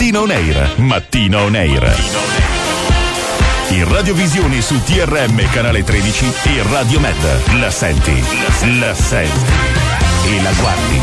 Mattino On Air. Mattino On Air. In radiovisione su TRM canale 13 e Radio Med. La senti. La senti. E la guardi.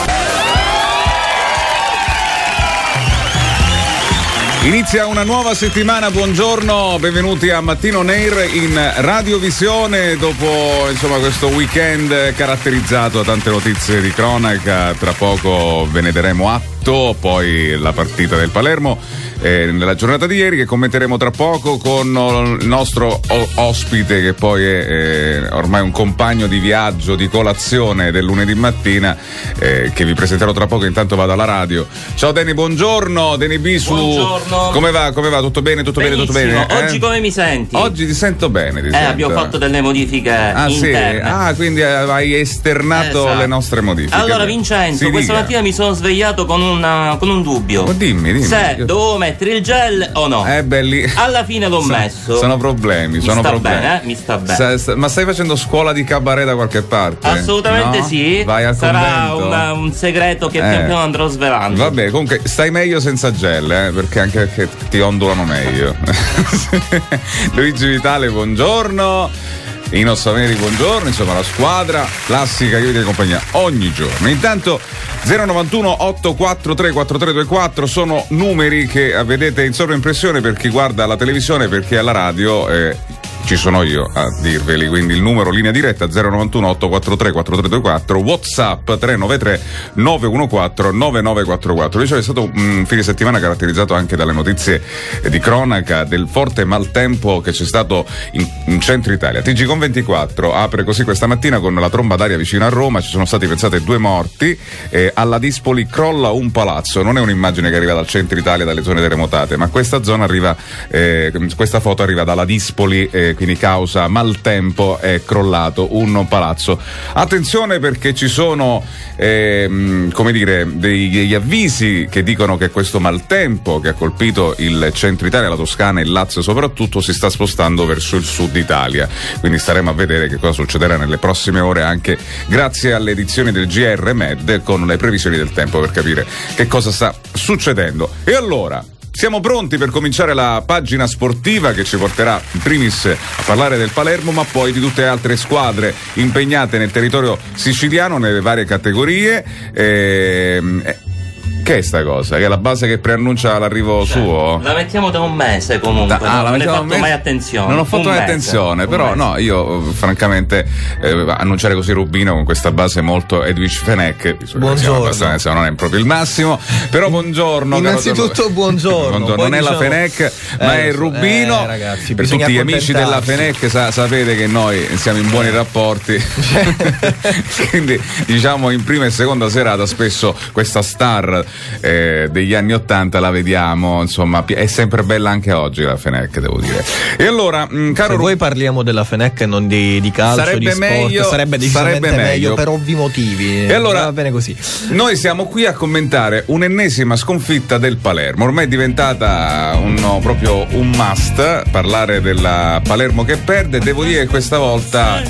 Inizia una nuova settimana, buongiorno, benvenuti a Mattino On Air in radiovisione dopo questo weekend caratterizzato da tante notizie di cronaca. Tra poco ve ne daremo atto, poi la partita del Palermo nella giornata di ieri che commenteremo tra poco con il nostro ospite che poi è ormai un compagno di viaggio, di colazione del lunedì mattina, che vi presenterò tra poco. Intanto vado alla radio. Ciao Deni, buongiorno. Deni B su... Buongiorno. Come va? Tutto bene? Tutto Benissimo. bene? Oggi come mi senti? Oggi ti sento bene. Abbiamo fatto delle modifiche interne. Sì? Quindi hai esternato le nostre modifiche. Allora Vincenzo, questa mattina mi sono svegliato con un dubbio. Ma dimmi. Se dovevo mettere il gel o no. Belli. Alla fine l'ho messo. Sono problemi. Mi sta bene. Ma stai facendo scuola di cabaret da qualche parte? Assolutamente no? sì. Vai al Sarà convento? un segreto che pian piano andrò svelando. Vabbè, comunque stai meglio senza gel, perché anche che ti ondulano meglio. Luigi Vitale, buongiorno. Ino Saveri, buongiorno. Insomma, la squadra classica che vi tiene compagnia ogni giorno. Intanto 091 843 4324 sono numeri che vedete in sovraimpressione per chi guarda la televisione, perché alla radio ci sono io a dirveli, quindi il numero linea diretta 091 843 4324, WhatsApp 393 914 9944. Diciamo, è stato un fine settimana caratterizzato anche dalle notizie di cronaca del forte maltempo che c'è stato in centro Italia. TG con 24 apre così questa mattina con la tromba d'aria vicino a Roma. Ci sono stati, pensate, 2 morti. Alla Dispoli crolla un palazzo. Non è un'immagine che arriva dal centro Italia, dalle zone terremotate, ma questa zona arriva, questa foto arriva dalla Dispoli, quindi causa maltempo è crollato un palazzo. Attenzione, perché ci sono degli avvisi che dicono che questo maltempo che ha colpito il centro Italia, la Toscana e il Lazio soprattutto, si sta spostando verso il sud Italia, quindi staremo a vedere che cosa succederà nelle prossime ore, anche grazie alle edizioni del GR Med con le previsioni del tempo, per capire che cosa sta succedendo. E allora siamo pronti per cominciare la pagina sportiva che ci porterà in primis a parlare del Palermo, ma poi di tutte le altre squadre impegnate nel territorio siciliano nelle varie categorie. Che è sta cosa? Che è la base che preannuncia l'arrivo suo? La mettiamo da un mese comunque. Non hai fatto mai attenzione. Non ho fatto mai attenzione, però no, io francamente annunciare così Rubino con questa base molto Edwige Fenech, buongiorno, non è proprio il massimo, però buongiorno. Innanzitutto buongiorno. Non è la Fenech, ma è il Rubino. Ragazzi, per tutti gli amici della Fenech sapete che noi siamo in buoni rapporti. Quindi diciamo in prima e seconda serata spesso questa star degli anni '80 la vediamo, insomma, è sempre bella anche oggi la Fenech, devo dire. E allora, caro, se voi parliamo della Fenech e non di calcio, sarebbe di sport, meglio, sarebbe decisamente meglio per ovvi motivi. E allora va bene così. Noi siamo qui a commentare un'ennesima sconfitta del Palermo. Ormai è diventata proprio un must parlare della Palermo che perde. Devo dire che questa volta,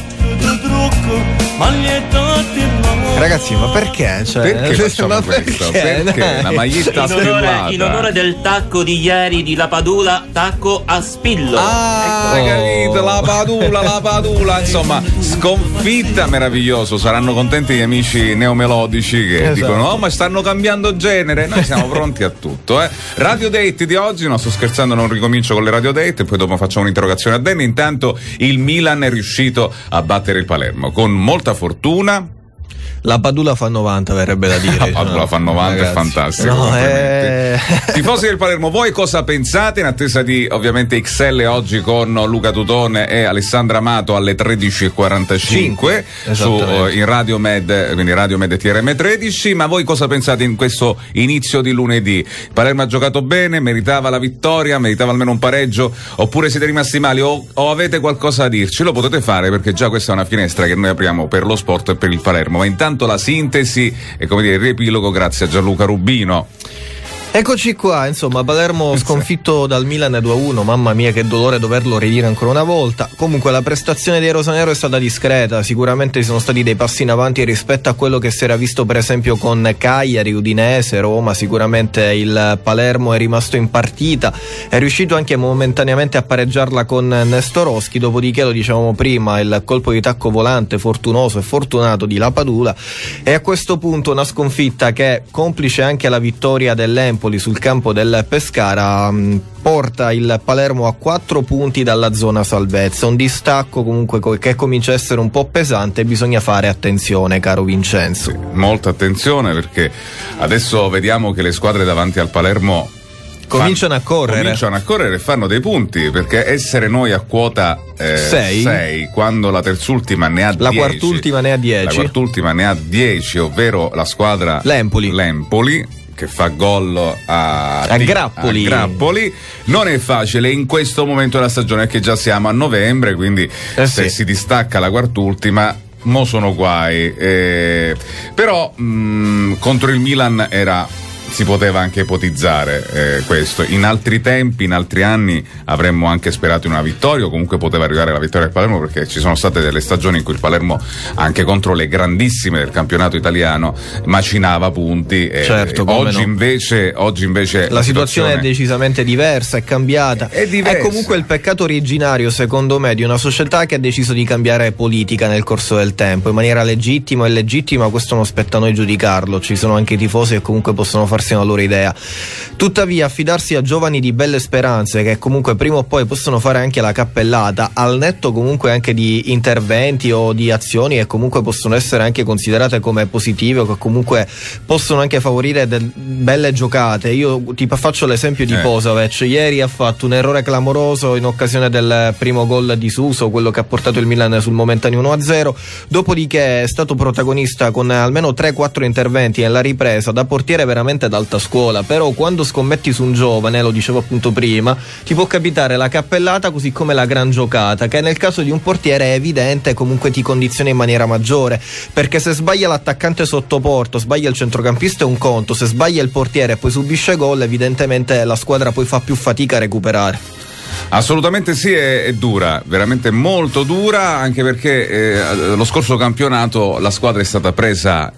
ragazzi, ma perché? Perché facciamo questo? Perché la maglietta spillata? In onore del tacco di ieri di La Padula, tacco a spillo. Hai capito? La Padula, insomma, sconfitta, meraviglioso. Saranno contenti gli amici neomelodici che dicono: oh, ma stanno cambiando genere. Noi siamo pronti a tutto, Radio Date di oggi, no, sto scherzando, non ricomincio con le Radio Date e poi dopo facciamo un'interrogazione a Danny. Intanto il Milan è riuscito a battere il Palermo con molta fortuna. La Padula fa 90, verrebbe da dire. La Padula fa 90, ragazzi, è fantastico. Tifosi del Palermo, voi cosa pensate? In attesa di ovviamente XL oggi con Luca Tutone e Alessandra Amato alle 13:45 in Radio Med, quindi Radio Med TRM 13. Ma voi cosa pensate in questo inizio di lunedì? Palermo ha giocato bene, meritava la vittoria, meritava almeno un pareggio, oppure siete rimasti male o avete qualcosa da dirci? Lo potete fare, perché già questa è una finestra che noi apriamo per lo sport e per il Palermo. Ma intanto la sintesi e, come dire, il riepilogo grazie a Gianluca Rubino. Eccoci qua, insomma, Palermo sconfitto dal Milan 2-1, mamma mia che dolore doverlo ridire ancora una volta. Comunque la prestazione dei rosanero è stata discreta, sicuramente ci sono stati dei passi in avanti rispetto a quello che si era visto per esempio con Cagliari, Udinese, Roma. Sicuramente il Palermo è rimasto in partita, è riuscito anche momentaneamente a pareggiarla con Nestorowski, dopodiché lo dicevamo prima, il colpo di tacco volante fortunoso e fortunato di Lapadula, e a questo punto una sconfitta che, complice anche la vittoria dell'Empoli sul campo del Pescara, porta il Palermo a 4 punti dalla zona salvezza, un distacco comunque che comincia a essere un po' pesante. Bisogna fare attenzione, caro Vincenzo. Sì, molta attenzione, perché adesso vediamo che le squadre davanti al Palermo cominciano a correre e fanno dei punti, perché essere noi a quota 6 quando la terzultima ne ha 10, la quartultima ne ha 10, ovvero la squadra l'Empoli che fa gol a Grappoli, non è facile in questo momento della stagione, che già siamo a novembre, quindi se si distacca la quartultima mo sono guai, però contro il Milan si poteva anche ipotizzare questo. In altri tempi, in altri anni avremmo anche sperato in una vittoria, o comunque poteva arrivare la vittoria del Palermo, perché ci sono state delle stagioni in cui il Palermo, anche contro le grandissime del campionato italiano, macinava punti. Certo, oggi invece la situazione è decisamente diversa, è cambiata. È comunque il peccato originario, secondo me, di una società che ha deciso di cambiare politica nel corso del tempo, in maniera legittima o illegittima, questo non spetta a noi giudicarlo. Ci sono anche i tifosi che comunque possono farsi una loro idea. Tuttavia, affidarsi a giovani di belle speranze, che comunque prima o poi possono fare anche la cappellata, al netto comunque anche di interventi o di azioni che comunque possono essere anche considerate come positive, o che comunque possono anche favorire belle giocate. Io ti faccio l'esempio di Posavic. Ieri ha fatto un errore clamoroso in occasione del primo gol di Suso, quello che ha portato il Milan sul momentaneo 1-0, dopodiché è stato protagonista con almeno 3-4 interventi nella ripresa, da portiere veramente d'alta scuola. Però quando scommetti su un giovane, lo dicevo appunto prima, ti può capitare la cappellata così come la gran giocata, che nel caso di un portiere è evidente, comunque ti condiziona in maniera maggiore, perché se sbaglia l'attaccante sotto porto, sbaglia il centrocampista è un conto, se sbaglia il portiere e poi subisce gol, evidentemente la squadra poi fa più fatica a recuperare. Assolutamente sì, è dura, veramente molto dura, anche perché lo scorso campionato la squadra è stata presa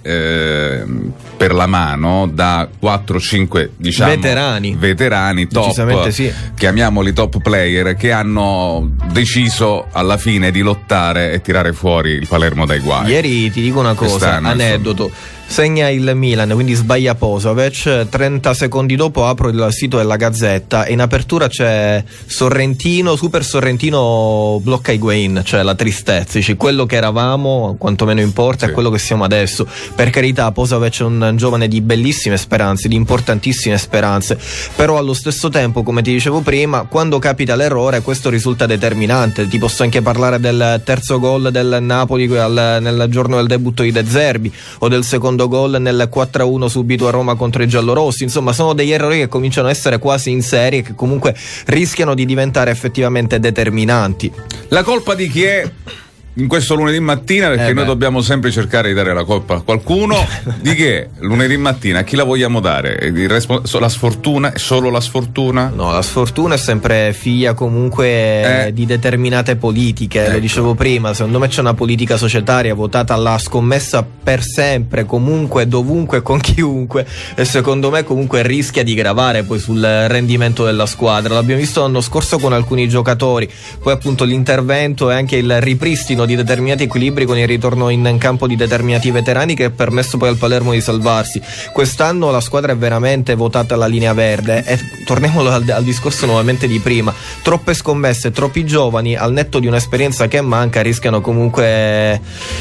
per la mano da 4-5 veterani top, chiamiamoli top player, che hanno deciso alla fine di lottare e tirare fuori il Palermo dai guai. Ieri ti dico una cosa, aneddoto. Segna il Milan, quindi sbaglia Posavic, 30 secondi dopo apro il sito della Gazzetta e in apertura c'è Sorrentino, Super Sorrentino blocca Higuain, cioè la tristezza, dici quello che eravamo, quantomeno importa, è quello che siamo adesso. Per carità, Posavic è un giovane di bellissime speranze, di importantissime speranze, però allo stesso tempo, come ti dicevo prima, quando capita l'errore questo risulta determinante. Ti posso anche parlare del terzo gol del Napoli nel giorno del debutto di De Zerbi, o del secondo gol nel 4-1 subito a Roma contro i giallorossi. Insomma, sono degli errori che cominciano a essere quasi in serie e che comunque rischiano di diventare effettivamente determinanti. La colpa di chi è in questo lunedì mattina? Perché noi dobbiamo sempre cercare di dare la colpa a qualcuno. Di che lunedì mattina? A chi la vogliamo dare? La sfortuna? È solo la sfortuna? No, la sfortuna è sempre figlia comunque di determinate politiche. Lo dicevo prima, secondo me c'è una politica societaria votata alla scommessa per sempre, comunque, dovunque, con chiunque, e secondo me comunque rischia di gravare poi sul rendimento della squadra. L'abbiamo visto l'anno scorso con alcuni giocatori, poi appunto l'intervento e anche il ripristino di determinati equilibri con il ritorno in campo di determinati veterani, che ha permesso poi al Palermo di salvarsi. Quest'anno la squadra è veramente votata alla linea verde, e torniamo al discorso nuovamente di prima: troppe scommesse, troppi giovani, al netto di un'esperienza che manca, rischiano comunque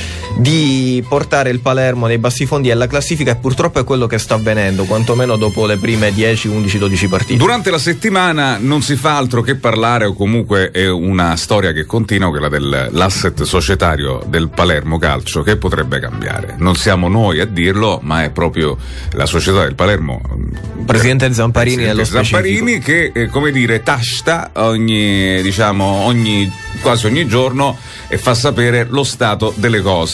di portare il Palermo nei bassi fondi della classifica, e purtroppo è quello che sta avvenendo, quantomeno dopo le prime 10, 11, 12 partite. Durante la settimana non si fa altro che parlare, o comunque è una storia che continua, quella dell'asset societario del Palermo Calcio, che potrebbe cambiare. Non siamo noi a dirlo, ma è proprio la società del Palermo, Presidente Zamparini nello specifico. Zamparini, che come dire tasta quasi ogni giorno e fa sapere lo stato delle cose.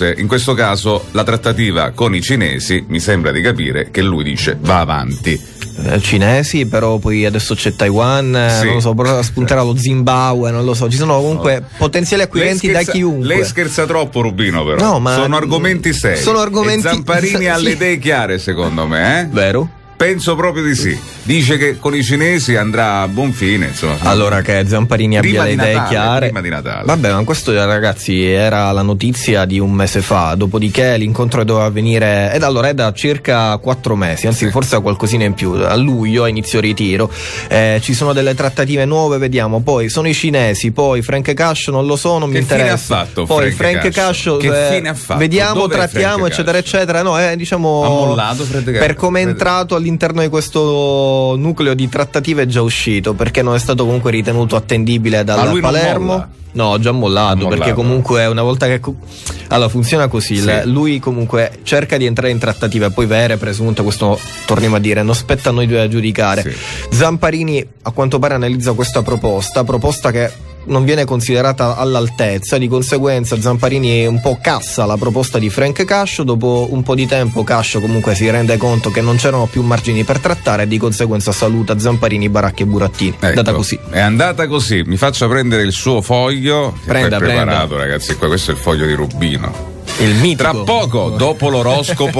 forse in questo caso la trattativa con i cinesi, mi sembra di capire che lui dice va avanti. Cinesi, però poi adesso c'è Taiwan, non lo so, spunterà lo Zimbabwe, non lo so, ci sono comunque potenziali acquirenti da chiunque. Lei scherza troppo, Rubino, però. No, ma sono argomenti seri. Sono argomenti. E Zamparini ha le idee chiare, secondo me, eh? Vero? Penso proprio di sì. Dice che con i cinesi andrà a buon fine, insomma. Allora, che Zamparini abbia le idee chiare. Prima di Natale. Vabbè, ma questo, ragazzi, era la notizia di un mese fa. Dopodiché l'incontro doveva avvenire. Ed allora è da circa 4 mesi, anzi, forse qualcosina in più. A luglio, a inizio ritiro. Ci sono delle trattative nuove, vediamo. Poi sono i cinesi, poi Frank Cascio, non lo so, non mi interessa. Che fine ha fatto? Poi Frank Cascio, che fine ha fatto? Vediamo, dov'è trattiamo, Frank eccetera, Cascio? eccetera. No, diciamo. Ha mollato per come è entrato all'interno di questo nucleo di trattative è già uscito, perché non è stato comunque ritenuto attendibile dal Palermo. No, già mollato, perché comunque una volta che allora funziona così, sì. Lui comunque cerca di entrare in trattative, poi vere, presunte, questo torniamo a dire, non spetta a noi due a giudicare. Sì. Zamparini a quanto pare analizza questa proposta che non viene considerata all'altezza, di conseguenza Zamparini un po' cassa la proposta di Frank Cascio. Dopo un po' di tempo Cascio comunque si rende conto che non c'erano più margini per trattare e di conseguenza saluta Zamparini, Baracchi e Burattini. Ecco, andata così. È andata così. Mi faccia prendere il suo foglio che è preparato, ragazzi. Questo è il foglio di Rubino. Il mitico. Tra poco, dopo l'oroscopo,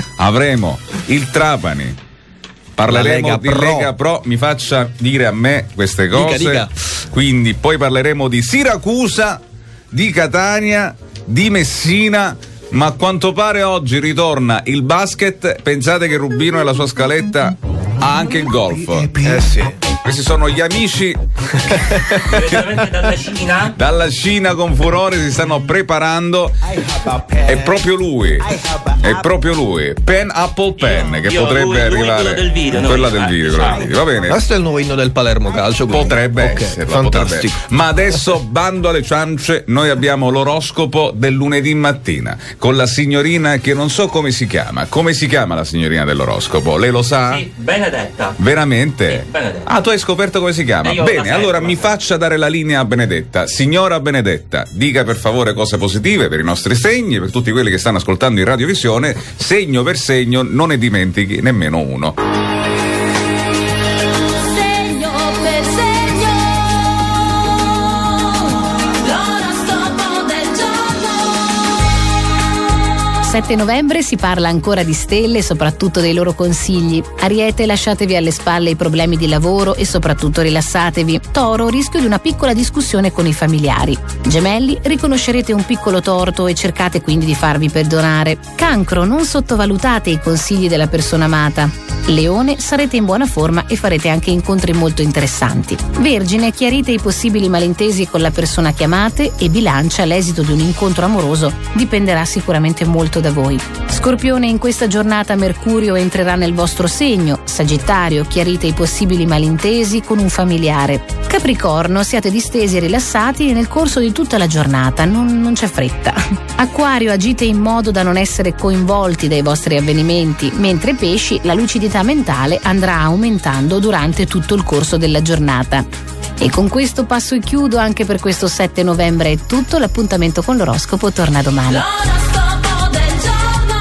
avremo il Trapani. Parleremo di Lega Pro, mi faccia dire a me queste cose. Dica. Quindi poi parleremo di Siracusa, di Catania, di Messina, ma a quanto pare oggi ritorna il basket. Pensate che Rubino nella sua scaletta ha anche il golf. Sì. Questi sono gli amici direttamente dalla Cina. Dalla Cina con furore si stanno preparando. È proprio lui. Pen Apple Pen, che potrebbe arrivare. Quella del video. Va bene. Questo è il nuovo inno del Palermo Calcio. Quindi. Potrebbe essere. Fantastico. Ma adesso bando alle ciance, noi abbiamo l'oroscopo del lunedì mattina con la signorina che non so come si chiama. Come si chiama la signorina dell'oroscopo? Lei lo sa? Sì, Benedetta. Veramente? Sì, Benedetta. Ah, tu hai scoperto come si chiama? Bene, allora mi faccia dare la linea a Benedetta. Signora Benedetta, dica per favore cose positive per i nostri segni, per tutti quelli che stanno ascoltando in radiovisione, segno per segno, non ne dimentichi nemmeno uno. Segno per segno, l'oroscopo del giorno. 7 novembre si parla ancora di stelle e soprattutto dei loro consigli. Ariete, lasciatevi alle spalle i problemi di lavoro e soprattutto rilassatevi. Toro, rischio di una piccola discussione con i familiari. Gemelli, riconoscerete un piccolo torto e cercate quindi di farvi perdonare. Cancro, non sottovalutate i consigli della persona amata. Leone, sarete in buona forma e farete anche incontri molto interessanti. Vergine, chiarite i possibili malintesi con la persona che amate e Bilancia, l'esito di un incontro amoroso dipenderà sicuramente molto da voi. Scorpione, in questa giornata Mercurio entrerà nel vostro segno. Sagittario, chiarite i possibili malintesi con un familiare. Capricorno, siate distesi e rilassati nel corso di tutta la giornata, non c'è fretta. Acquario, agite in modo da non essere coinvolti dai vostri avvenimenti, mentre Pesci, la lucidità mentale andrà aumentando durante tutto il corso della giornata. E con questo passo e chiudo anche per questo 7 novembre è tutto, l'appuntamento con l'oroscopo torna domani. L'oroscopo del giorno.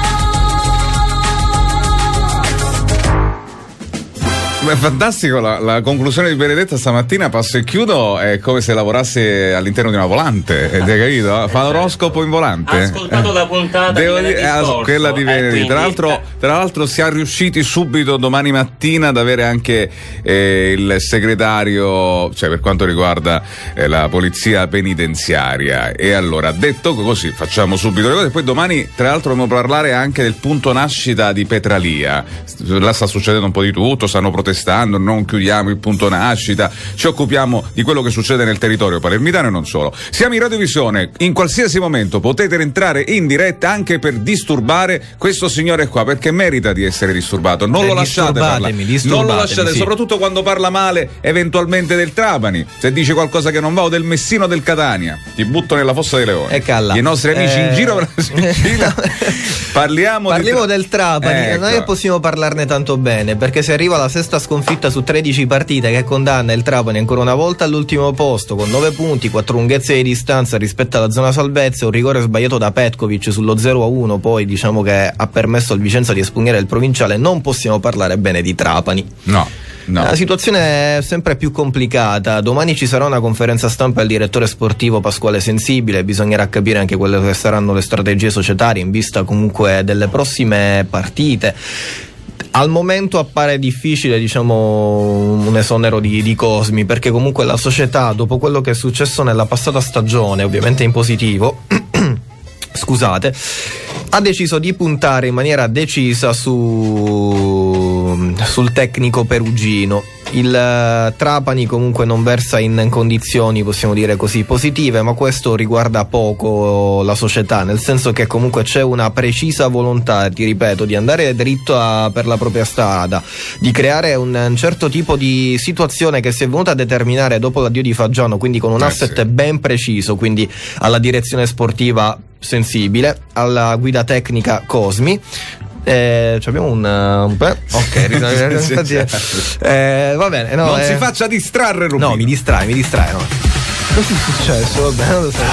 È fantastico la conclusione di Benedetta stamattina, passo e chiudo, è come se lavorasse all'interno di una volante, hai capito? Fa l'oroscopo in volante. Ha ascoltato la puntata di venerdì scorso, quella di venerdì. quindi... Tra l'altro siamo riusciti subito domani mattina ad avere anche il segretario, cioè per quanto riguarda la polizia penitenziaria, e allora detto così facciamo subito le cose. Poi domani tra l'altro dobbiamo parlare anche del punto nascita di Petralia. Là sta succedendo un po' di tutto, stanno protestando, non chiudiamo il punto nascita, ci occupiamo di quello che succede nel territorio palermitano e non solo. Siamo in radiovisione, in qualsiasi momento potete entrare in diretta anche per disturbare questo signore qua, perché merita di essere disturbato. Non lo lasciate parlare, non lo lasciate, soprattutto quando parla male eventualmente del Trapani, se dice qualcosa che non va, o del Messino o del Catania, ti butto nella fossa dei leoni. I nostri amici in giro per la Sicilia. Parliamo del Trapani, ecco. Non è possiamo parlarne tanto bene, perché se arriva la sesta sconfitta su 13 partite che condanna il Trapani ancora una volta all'ultimo posto con 9 punti, 4 lunghezze di distanza rispetto alla zona salvezza, un rigore sbagliato da Petkovic sullo 0-1, poi diciamo che ha permesso al Vicenza di espugnare il provinciale. Non possiamo parlare bene di Trapani. No. La situazione è sempre più complicata. Domani ci sarà una conferenza stampa del direttore sportivo Pasquale Sensibile, bisognerà capire anche quelle che saranno le strategie societarie in vista comunque delle prossime partite. Al momento appare difficile, diciamo, un esonero di Cosmi, perché comunque la società, dopo quello che è successo nella passata stagione, ovviamente in positivo scusate, ha deciso di puntare in maniera decisa sul tecnico perugino. Il Trapani comunque non versa in condizioni, possiamo dire così, positive, ma questo riguarda poco la società, nel senso che comunque c'è una precisa volontà, ti ripeto, di andare dritto per la propria strada, di creare un certo tipo di situazione che si è venuta a determinare dopo l'addio di Faggiano, quindi con un asset ben preciso, quindi alla direzione sportiva Sensibile, alla guida tecnica Cosmi. Abbiamo un ok, va bene, no, non si faccia distrarre, Rubino. No, mi distrae, no. Cosa è successo? Vabbè, non lo so.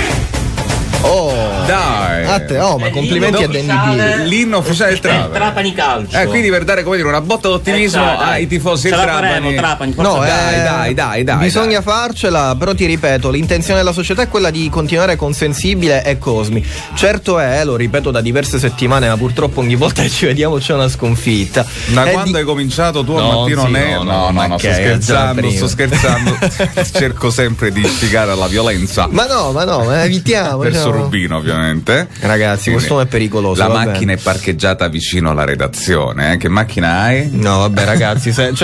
Dai, ma complimenti a Danny D. L'inno ufficiale del Trapani Calcio. Quindi per dare, come dire, una botta d'ottimismo ai tifosi del Trapani. No, dai. Bisogna farcela, però ti ripeto, l'intenzione della società è quella di continuare con Sensibile e Cosmi. Certo è, lo ripeto da diverse settimane, ma purtroppo ogni volta che ci vediamo c'è una sconfitta. Da quando hai cominciato tu al mattino No, sto scherzando. Cerco sempre di istigare alla violenza. Ma evitiamo. Verso Rubino, ovviamente. Ragazzi, questo è pericoloso. La macchina è parcheggiata vicino alla redazione. Che macchina hai? No, vabbè, ragazzi, se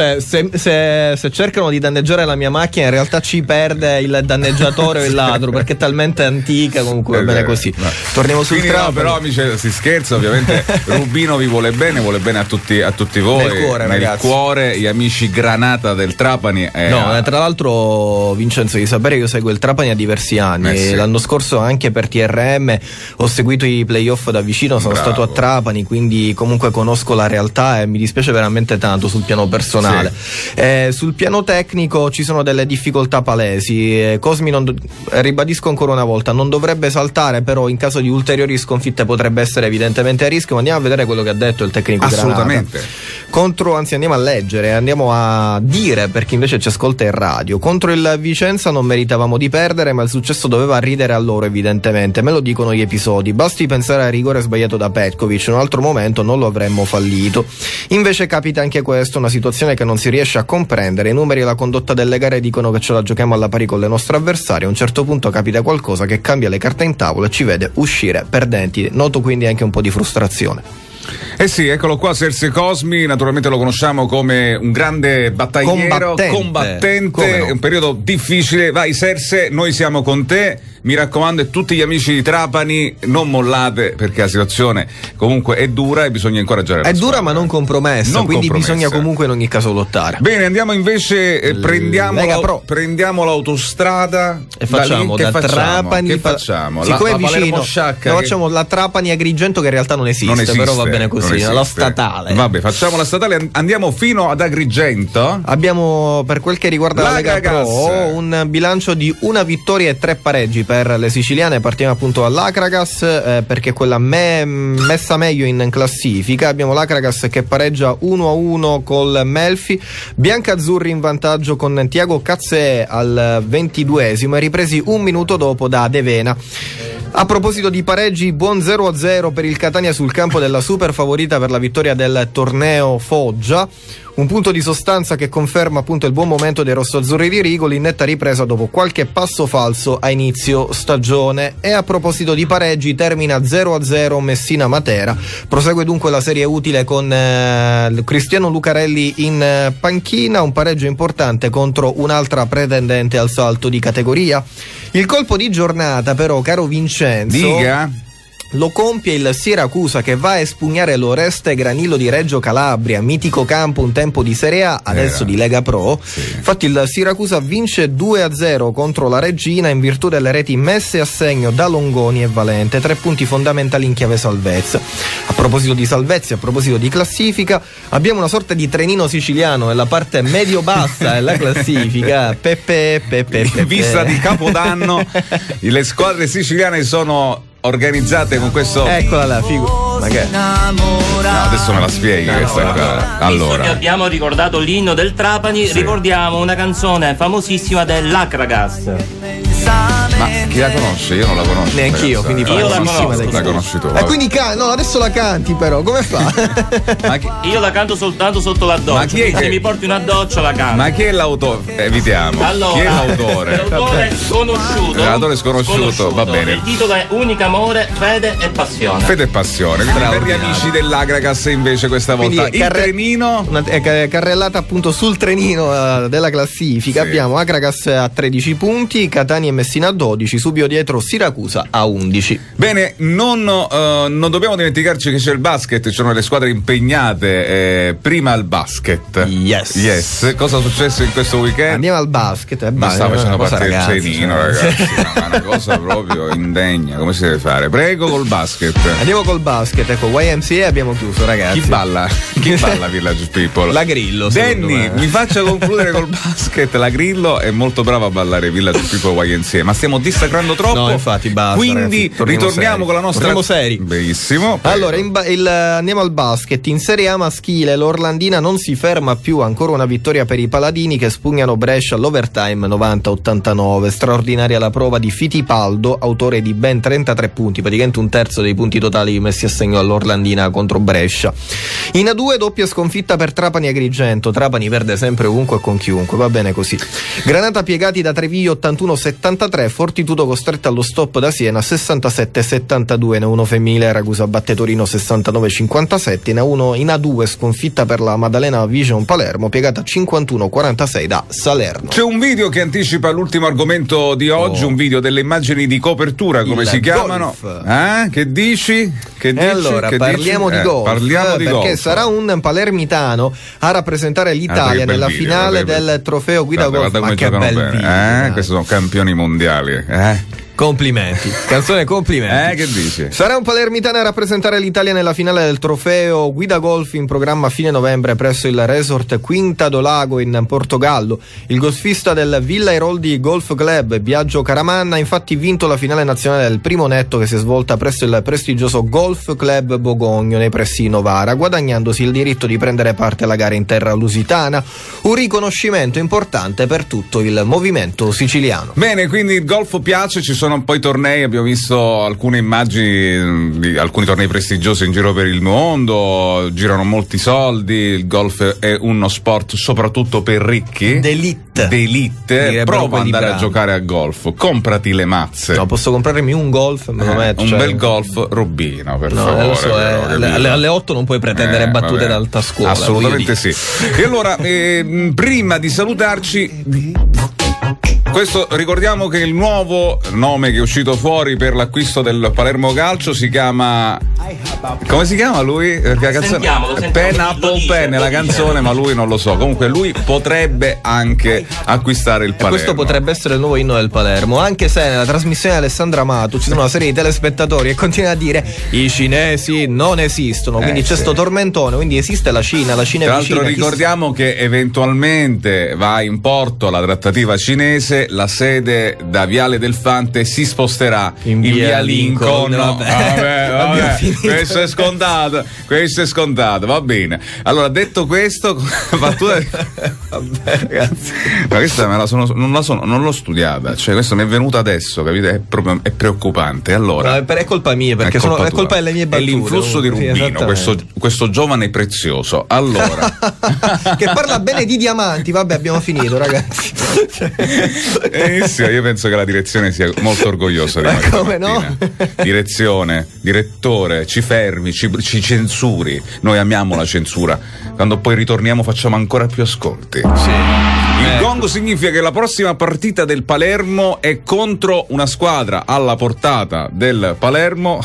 cercano di danneggiare la mia macchina, in realtà ci perde il danneggiatore o il ladro, perché è talmente antica. Comunque va bene così. No. Torniamo sul Trapani. No, però amici, si scherza, ovviamente. Rubino vi vuole bene a tutti voi. Nel cuore, gli amici granata del Trapani. Tra l'altro, Vincenzo, di sapere, io seguo il Trapani a diversi anni. Sì. L'anno scorso anche per TRM ho seguito i playoff da vicino, sono stato a Trapani, quindi comunque conosco la realtà e mi dispiace veramente tanto sul piano personale. Sì. Sul piano tecnico ci sono delle difficoltà palesi. Cosmi, ribadisco ancora una volta, non dovrebbe saltare, però in caso di ulteriori sconfitte potrebbe essere evidentemente a rischio. Ma andiamo a vedere quello che ha detto il tecnico assolutamente Granata. Andiamo a leggere, andiamo a dire, perché invece ci ascolta in radio. Contro il Vicenza non meritavamo di perdere, ma il successo doveva ridere a loro, evidentemente, me lo dicono gli episodi. Basti pensare al rigore sbagliato da Petkovic, in un altro momento non lo avremmo fallito. Invece capita anche questo, una situazione che non si riesce a comprendere. I numeri e la condotta delle gare dicono che ce la giochiamo alla pari con le nostre avversarie. A un certo punto capita qualcosa che cambia le carte in tavola e ci vede uscire perdenti. Noto quindi anche un po' di frustrazione. Sì, eccolo qua, Serse Cosmi, naturalmente lo conosciamo come un grande battagliero, combattente. No? È un periodo difficile. Vai Serse, noi siamo con te. Mi raccomando, e tutti gli amici di Trapani, non mollate, perché la situazione comunque è dura e bisogna incoraggiare la squadra. Dura ma non compromessa, quindi bisogna comunque in ogni caso lottare. Bene, andiamo invece, prendiamo l'autostrada e facciamo da Trapani. Che facciamo? Siccome è vicino, facciamo la Trapani Agrigento, che in realtà non esiste, però va bene così, la statale. Vabbè, facciamo la statale, andiamo fino ad Agrigento. Abbiamo, per quel che riguarda la Lega Pro, un bilancio di 1 vittoria e 3 pareggi per le siciliane. Partiamo appunto dall'Acragas, perché è quella messa meglio in classifica. Abbiamo l'Acragas che pareggia 1-1 col Melfi, biancazzurri in vantaggio con Tiago Cazzè al 22esimo e ripresi un minuto dopo da Devena. A proposito di pareggi, buon 0-0 per il Catania sul campo della super favorita per la vittoria del torneo Foggia. Un punto di sostanza che conferma appunto il buon momento dei rossoazzurri di Rigoli, in netta ripresa dopo qualche passo falso a inizio stagione. E a proposito di pareggi, termina 0-0 Messina-Matera. Prosegue dunque la serie utile con Cristiano Lucarelli in panchina, un pareggio importante contro un'altra pretendente al salto di categoria. Il colpo di giornata però, caro Vincenzo, diga. lo compie il Siracusa, che va a espugnare l'Oreste Granillo di Reggio Calabria, mitico campo un tempo di Serie A, adesso di Lega Pro. Sì. Infatti il Siracusa vince 2-0 contro la Reggina in virtù delle reti messe a segno da Longoni e Valente, 3 punti fondamentali in chiave salvezza. A proposito di salvezza, a proposito di classifica, abbiamo una sorta di trenino siciliano nella parte medio-bassa della classifica. In vista di Capodanno, le squadre siciliane sono organizzate con questo. Eccola là, figo. Ma che? No, adesso me la spieghi questa qua. Visto che Allora, abbiamo ricordato l'inno del Trapani, ricordiamo una canzone famosissima dell'Acragas. ma chi la conosce? Io non la conosco. Neanch'io, quindi Io la famosissima conosco. dai La cani. conosci tu. E quindi no, adesso la canti però, come fa? Io la canto soltanto sotto la doccia. Ma chi è quindi che- se mi porti una doccia la canto. Ma chi è l'autore? Evitiamo. Allora, Chi è l'autore? L'autore sconosciuto. L'autore sconosciuto, va bene. Il titolo è Unica amore, fede e passione. Fede e passione. Quindi per gli Straordinario. amici dell'Agragas invece questa volta Quindi il trenino. Una carrellata appunto sul trenino della classifica. Sì. Abbiamo Akragas a 13 punti, Catania e Messina a 12, subito dietro Siracusa a 11. Bene, non dobbiamo dimenticarci che c'è il basket, ci sono le squadre impegnate. Prima il basket. Yes. Cosa è successo in questo weekend? Andiamo al basket. Ma sta facendo partire il trenino, ragazzi. ragazzi. No, ma è una cosa proprio indegna. Come si deve fare? Prego col basket. Andiamo col basket, ecco, YMCA abbiamo chiuso, ragazzi. Chi balla? Chi balla Village People? La Grillo, secondo Danny, me. mi faccia concludere col basket. La Grillo è molto brava a ballare Village People YMCA, ma stiamo distacrando troppo. No, infatti, basta, Quindi ragazzi, torniamo ritorniamo seri. con la nostra. Torniamo seri. Benissimo. Allora, andiamo al basket. In Serie A maschile l'Orlandina non si ferma più, ancora una vittoria per i Paladini che spugnano Brescia all'overtime 90-89. Straordinaria la prova di Fittipaldo, autore di ben 33 punti, praticamente un terzo dei punti totali messi a segno all'Orlandina contro Brescia. In A2 doppia sconfitta per Trapani e Agrigento. Trapani perde sempre ovunque e con chiunque, va bene così. Granata piegati da Treviglio 81-73, Fortitudo costretta allo stop da Siena 67-72. In A1 femminile Ragusa batte Torino 69-57. In A2 sconfitta per la Maddalena Vision Palermo piegata 51-46 da Salerno. C'è un video che anticipa l'ultimo argomento di oggi, un video delle immagini di copertura, come Il si chiamano? golf. Che dici? Che dici? E allora Che parliamo dici? di golf, Parliamo di perché golf. sarà un palermitano a rappresentare l'Italia che bel nella video, finale guarda, del trofeo Guida Golf. Guarda Ma come che giocano bel bene. video, dai. Questi sono campioni mondiali. Complimenti, canzone complimenti. Che dici? Sarà un palermitano a rappresentare l'Italia nella finale del trofeo Guida Golf in programma a fine novembre presso il resort Quinta do Lago in Portogallo. Il golfista del Villa Airoldi Golf Club, Biagio Caramanna, ha infatti vinto la finale nazionale del primo netto che si è svolta presso il prestigioso Golf Club Bogogno nei pressi di Novara, guadagnandosi il diritto di prendere parte alla gara in terra lusitana, un riconoscimento importante per tutto il movimento siciliano. Bene, quindi il golf piace, ci sono poi tornei, abbiamo visto alcune immagini di alcuni tornei prestigiosi in giro per il mondo, girano molti soldi, il golf è uno sport soprattutto per ricchi. D'elite. D'elite. Prova ad andare a giocare a golf, comprati le mazze. No, posso comprarmi un golf, me lo metto. Un bel golf Rubino, per No, favore. lo so, però, capito? alle 8 non puoi pretendere battute vabbè. d'alta scuola. Assolutamente voglio sì. E allora, prima di salutarci, questo ricordiamo che il nuovo nome che è uscito fuori per l'acquisto del Palermo Calcio si chiama. Come si chiama lui? Perché la canzone Sentiamolo, Pen lo Apple dice, Pen è lo la dice. canzone, ma lui non lo so. Comunque lui potrebbe anche acquistare il E Palermo. questo potrebbe essere il nuovo inno del Palermo, anche se nella trasmissione di Alessandra Amato ci sono una serie di telespettatori che continuano a dire i cinesi non esistono, quindi c'è sì. sto tormentone, quindi esiste la Cina Tra è vicina. l'altro ricordiamo che eventualmente va in porto la trattativa cinese, la sede da Viale del Fante si sposterà in via Lincoln. No, Abbiamo vabbè, finito. questo è scontato, va bene. Allora, detto questo, battuta. Vabbè, ragazzi. Ma questa non l'ho studiata, cioè questo mi è venuto adesso, capite? È preoccupante. Allora, No, è colpa mia, perché è tua. colpa delle mie battute. È l'influsso di Sì, Rubino, esattamente. questo giovane prezioso. Allora, che parla bene di diamanti. Vabbè, abbiamo finito, ragazzi. Sì, io penso che la direzione sia molto orgogliosa di Ma noi come stamattina. no? Direzione, direttore, ci fermi, ci censuri. Noi amiamo la censura. Quando poi ritorniamo facciamo ancora più ascolti. Sì. Il Il gong significa che la prossima partita del Palermo è contro una squadra alla portata del Palermo.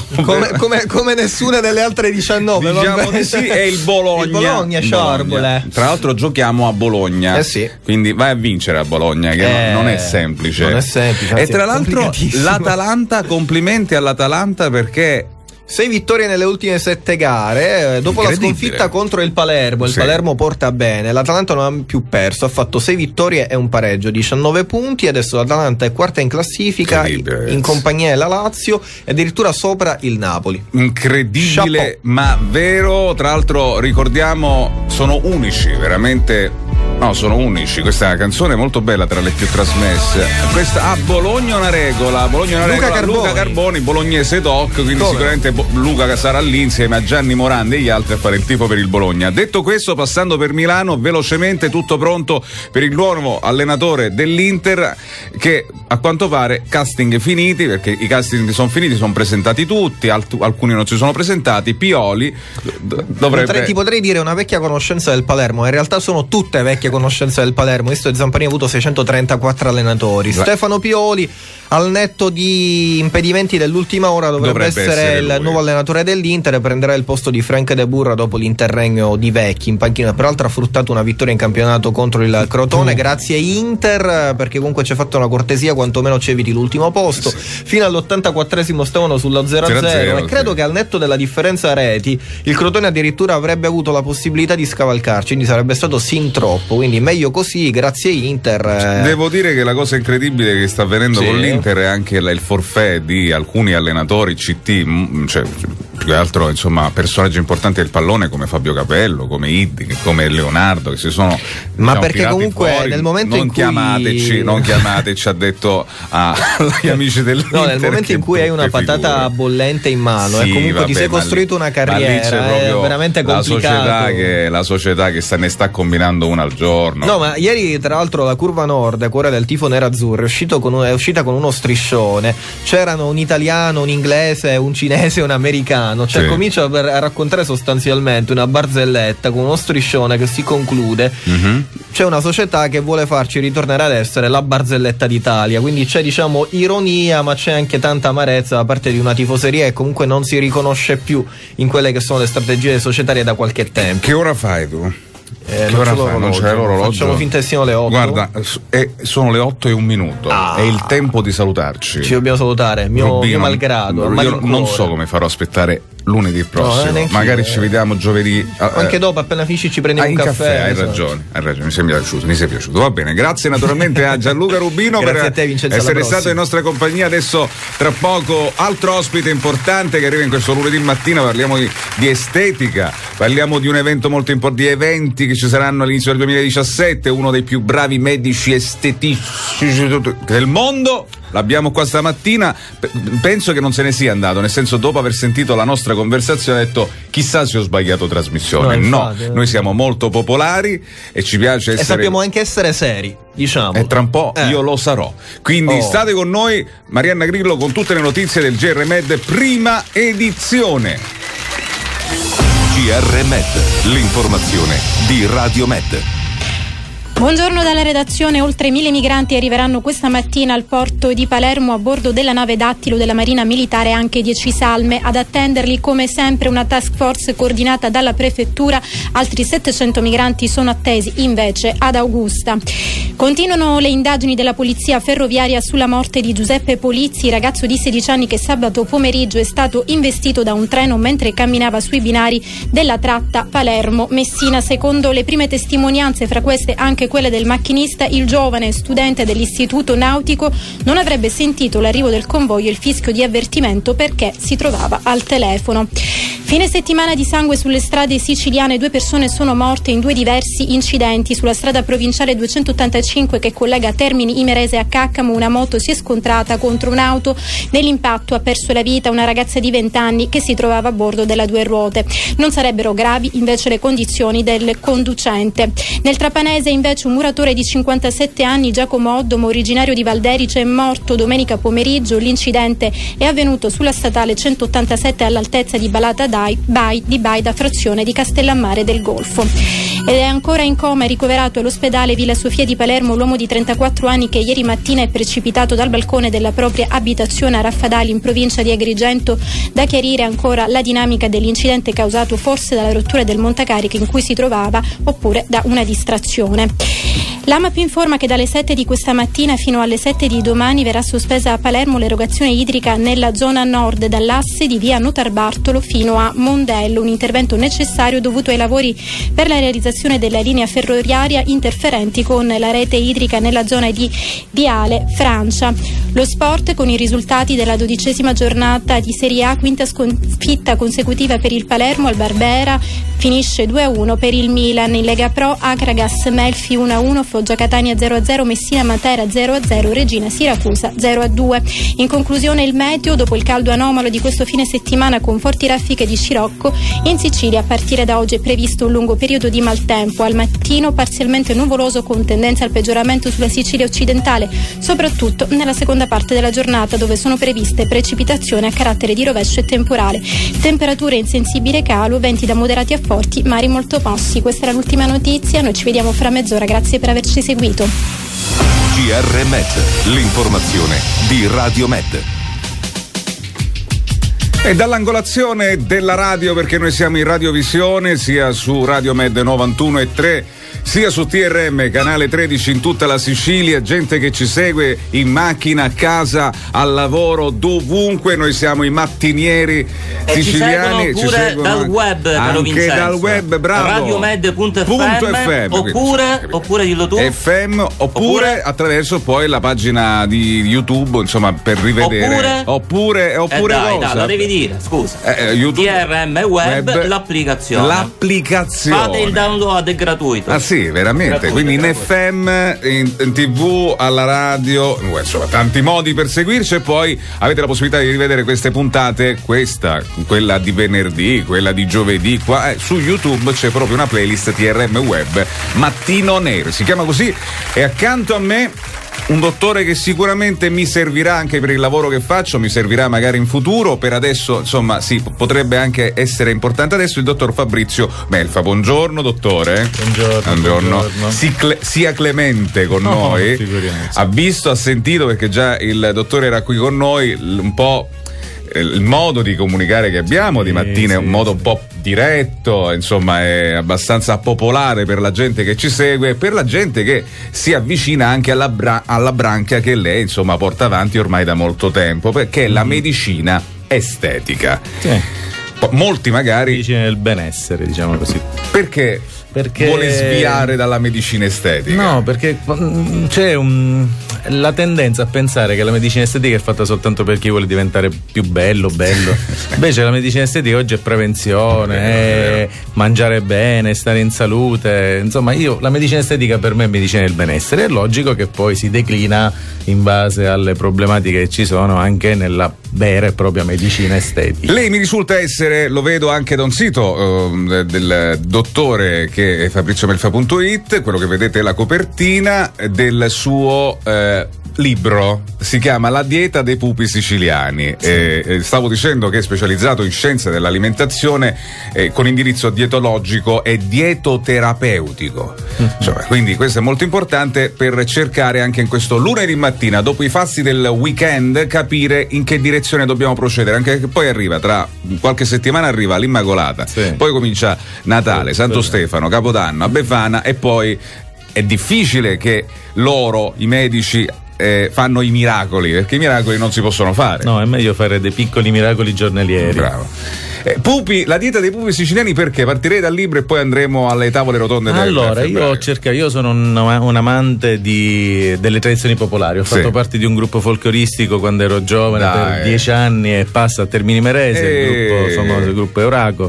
Come nessuna delle altre 19. Diciamo di sì, è il Bologna. Il Bologna, Sciarbole. Tra l'altro giochiamo a Bologna. Sì. Quindi vai a vincere a Bologna, che non è semplice. Non è semplice. E tra l'altro l'Atalanta, complimenti all'Atalanta perché 6 vittorie nelle ultime 7 gare, dopo la sconfitta contro il Palermo. Il Palermo porta bene, l'Atalanta non ha più perso, ha fatto 6 vittorie e un pareggio, 19 punti. Adesso l'Atalanta è quarta in classifica, in compagnia della Lazio e addirittura sopra il Napoli. Incredibile, chapeau. Ma vero. Tra l'altro ricordiamo, sono unici, veramente. No, sono unici. Questa è una canzone molto bella, tra le più trasmesse. Questa Bologna una regola. Luca Carboni, bolognese doc, quindi sicuramente Luca sarà lì insieme a Gianni Morandi e gli altri a fare il tifo per il Bologna. Detto questo, passando per Milano, velocemente tutto pronto per il nuovo allenatore dell'Inter, che a quanto pare casting finiti, perché i casting sono finiti, sono presentati tutti, alcuni non si sono presentati. Pioli dovrebbe... Ti potrei dire una vecchia conoscenza del Palermo, in realtà sono tutte vecchie conoscenze del Palermo. Visto che Zamparini ha avuto 634 allenatori. Stefano Pioli, al netto di impedimenti dell'ultima ora, dovrebbe essere il nuovo allenatore dell'Inter, prenderà il posto di Frank De Burra dopo l'interregno di Vecchi in panchina. Peraltro ha fruttato una vittoria in campionato contro il Crotone, grazie Inter, perché comunque ci ha fatto una cortesia, quantomeno ci eviti l'ultimo posto. Fino all'84esimo stavano sullo 0-0 e credo che al netto della differenza reti il Crotone addirittura avrebbe avuto la possibilità di scavalcarci, quindi sarebbe stato sin troppo, quindi meglio così, grazie Inter. Devo dire che la cosa incredibile che sta avvenendo con l'Inter è anche il forfait di alcuni allenatori CT, cioè più che altro insomma personaggi importanti del pallone come Fabio Capello, come Iddi, come Leonardo, che si sono, ma perché comunque fuori. Nel momento in cui non chiamateci, ha detto agli amici dell'Inter. No, nel momento in cui hai una patata bollente in mano e comunque ti sei costruito una carriera, è veramente complicato. La società che ne sta combinando una al giorno. No, ma ieri tra l'altro la Curva Nord, cuore del tifo nerazzurro, è uscita con uno striscione. C'erano un italiano, un inglese, un cinese e un americano. Cioè comincia a raccontare sostanzialmente una barzelletta con uno striscione che si conclude. C'è una società che vuole farci ritornare ad essere la barzelletta d'Italia, quindi c'è diciamo ironia, ma c'è anche tanta amarezza da parte di una tifoseria che comunque non si riconosce più in quelle che sono le strategie societarie da qualche tempo. Che ora fai tu? Non c'è l'orologio. Facciamo finta che siano le 8. Guarda, sono le 8:01. È il tempo di salutarci. Ci dobbiamo salutare, mio malgrado. Io non so come farò a aspettare lunedì prossimo. Magari ci vediamo giovedì. Anche dopo, appena finisci, ci prendiamo un caffè. Hai ragione. Mi sei piaciuto. Va bene, grazie naturalmente a Gianluca Rubino per essere stato in nostra compagnia. Adesso tra poco altro ospite importante che arriva in questo lunedì mattina. Parliamo di estetica, parliamo di un evento molto importante, di eventi che ci saranno all'inizio del 2017. Uno dei più bravi medici estetici del mondo. L'abbiamo qua stamattina, penso che non se ne sia andato, nel senso, dopo aver sentito la nostra conversazione ha detto chissà se ho sbagliato trasmissione. Noi siamo molto popolari e ci piace essere, e sappiamo anche essere seri, diciamo, e tra un po' io lo sarò, quindi state con noi. Marianna Grillo con tutte le notizie del GR Med prima edizione. GR Med, l'informazione di Radio Med. Buongiorno dalla redazione. Oltre 1000 migranti arriveranno questa mattina al porto di Palermo a bordo della nave Dattilo della Marina Militare, anche 10 salme. Ad attenderli come sempre una task force coordinata dalla prefettura. Altri 700 migranti sono attesi invece ad Augusta. Continuano le indagini della polizia ferroviaria sulla morte di Giuseppe Polizzi, ragazzo di 16 anni che sabato pomeriggio è stato investito da un treno mentre camminava sui binari della tratta Palermo-Messina. Secondo le prime testimonianze, fra queste anche quelle del macchinista, il giovane studente dell'istituto nautico non avrebbe sentito l'arrivo del convoglio e il fischio di avvertimento perché si trovava al telefono. Fine settimana di sangue sulle strade siciliane, 2 persone sono morte in 2 diversi incidenti. Sulla strada provinciale 285 che collega Termini Imerese a Caccamo, una moto si è scontrata contro un'auto. Nell'impatto ha perso la vita una ragazza di 20 anni che si trovava a bordo della 2 ruote. Non sarebbero gravi invece le condizioni del conducente. Nel Trapanese invece un muratore di 57 anni, Giacomo Oddomo, originario di Valderice, è morto domenica pomeriggio. L'incidente è avvenuto sulla statale 187 all'altezza di Balata d'Aia. di Baida, frazione di Castellammare del Golfo. Ed è ancora in coma e ricoverato all'ospedale Villa Sofia di Palermo l'uomo di 34 anni che ieri mattina è precipitato dal balcone della propria abitazione a Raffadali in provincia di Agrigento. Da chiarire ancora la dinamica dell'incidente causato forse dalla rottura del montacariche in cui si trovava oppure da una distrazione. L'AMAP informa che dalle 7 di questa mattina fino alle 7 di domani verrà sospesa a Palermo l'erogazione idrica nella zona nord dall'asse di via Notarbartolo fino a Mondello, un intervento necessario dovuto ai lavori per la realizzazione della linea ferroviaria interferenti con la rete idrica nella zona di Viale Francia. Lo sport con i risultati della 12ª giornata di Serie A, quinta sconfitta consecutiva per il Palermo al Barbera, finisce 2-1 per il Milan. In Lega Pro Acragas Melfi 1-1, Foggia Catania 0-0, Messina Matera 0-0, Regina Siracusa 0-2. In conclusione il meteo, dopo il caldo anomalo di questo fine settimana con forti raffiche di scirocco, in Sicilia a partire da oggi è previsto un lungo periodo di maltempo. Al mattino parzialmente nuvoloso con tendenza al peggioramento sulla Sicilia occidentale, soprattutto nella seconda parte della giornata dove sono previste precipitazioni a carattere di rovescio e temporale. Temperature in sensibile calo, venti da moderati a forti, mari molto mossi. Questa era l'ultima notizia, noi ci vediamo fra mezz'ora, grazie per averci seguito. GR Med, l'informazione di Radio Med. E dall'angolazione della radio, perché noi siamo in radiovisione sia su Radio Med 91.3 sia su TRM canale 13 in tutta la Sicilia, gente che ci segue in macchina, a casa, al lavoro, dovunque. Noi siamo i mattinieri siciliani, ci seguono dal web, caro anche Vincenzo. Dal web, bravo. radiomed.fm oppure dillo tu. FM oppure attraverso poi la pagina di YouTube, insomma, per rivedere. Oppure dai, cosa? lo devi dire, scusa. YouTube, TRM web, l'applicazione. Fate il download, è gratuito. Ah sì, veramente. Quindi in FM, in TV, alla radio, insomma, tanti modi per seguirci. E poi avete la possibilità di rivedere queste puntate, quella di venerdì, quella di giovedì. Qua su YouTube c'è proprio una playlist TRM Web Mattino Nero, si chiama così. E accanto a me un dottore che sicuramente mi servirà anche per il lavoro che faccio, mi servirà magari in futuro. Per adesso, insomma, sì, potrebbe anche essere importante adesso, il dottor Fabrizio Melfa. Buongiorno dottore. Buongiorno. Sia clemente con noi. Ha sentito, perché già il dottore era qui con noi, un po' il modo di comunicare che abbiamo di mattina è un modo un po' diretto, insomma è abbastanza popolare per la gente che ci segue, per la gente che si avvicina anche alla branca che lei, insomma, porta avanti ormai da molto tempo, perché è la medicina estetica. Molti magari medicina del benessere, diciamo così. Perché vuole sviare dalla medicina estetica? No, perché c'è la tendenza a pensare che la medicina estetica è fatta soltanto per chi vuole diventare più bello. Invece la medicina estetica oggi è prevenzione, è mangiare bene, stare in salute. Insomma, la medicina estetica per me è medicina del benessere. È logico che poi si declina in base alle problematiche che ci sono anche nella vera e propria medicina estetica. Lei mi risulta essere, lo vedo anche da un sito del dottore che è fabriziomelfa.it, quello che vedete è la copertina del suo libro, si chiama La dieta dei pupi siciliani. Stavo dicendo che è specializzato in scienze dell'alimentazione con indirizzo dietologico e dietoterapeutico. Quindi questo è molto importante per cercare anche in questo lunedì mattina, dopo i fasti del weekend, capire in che direzione dobbiamo procedere, anche perché poi arriva, tra qualche settimana arriva l'Immacolata, poi comincia Natale, Santo Stefano, Capodanno, a Befana, e poi è difficile che loro, i medici, fanno i miracoli, perché i miracoli non si possono fare. No, è meglio fare dei piccoli miracoli giornalieri. Bravo. Pupi, la dieta dei pupi siciliani, perché? Partirei dal libro e poi andremo alle tavole rotonde. Allora, io sono un amante delle tradizioni popolari. Ho fatto parte di un gruppo folcloristico quando ero giovane, per 10 anni, e passa a Termini Merese, il gruppo famoso, il gruppo Euraco.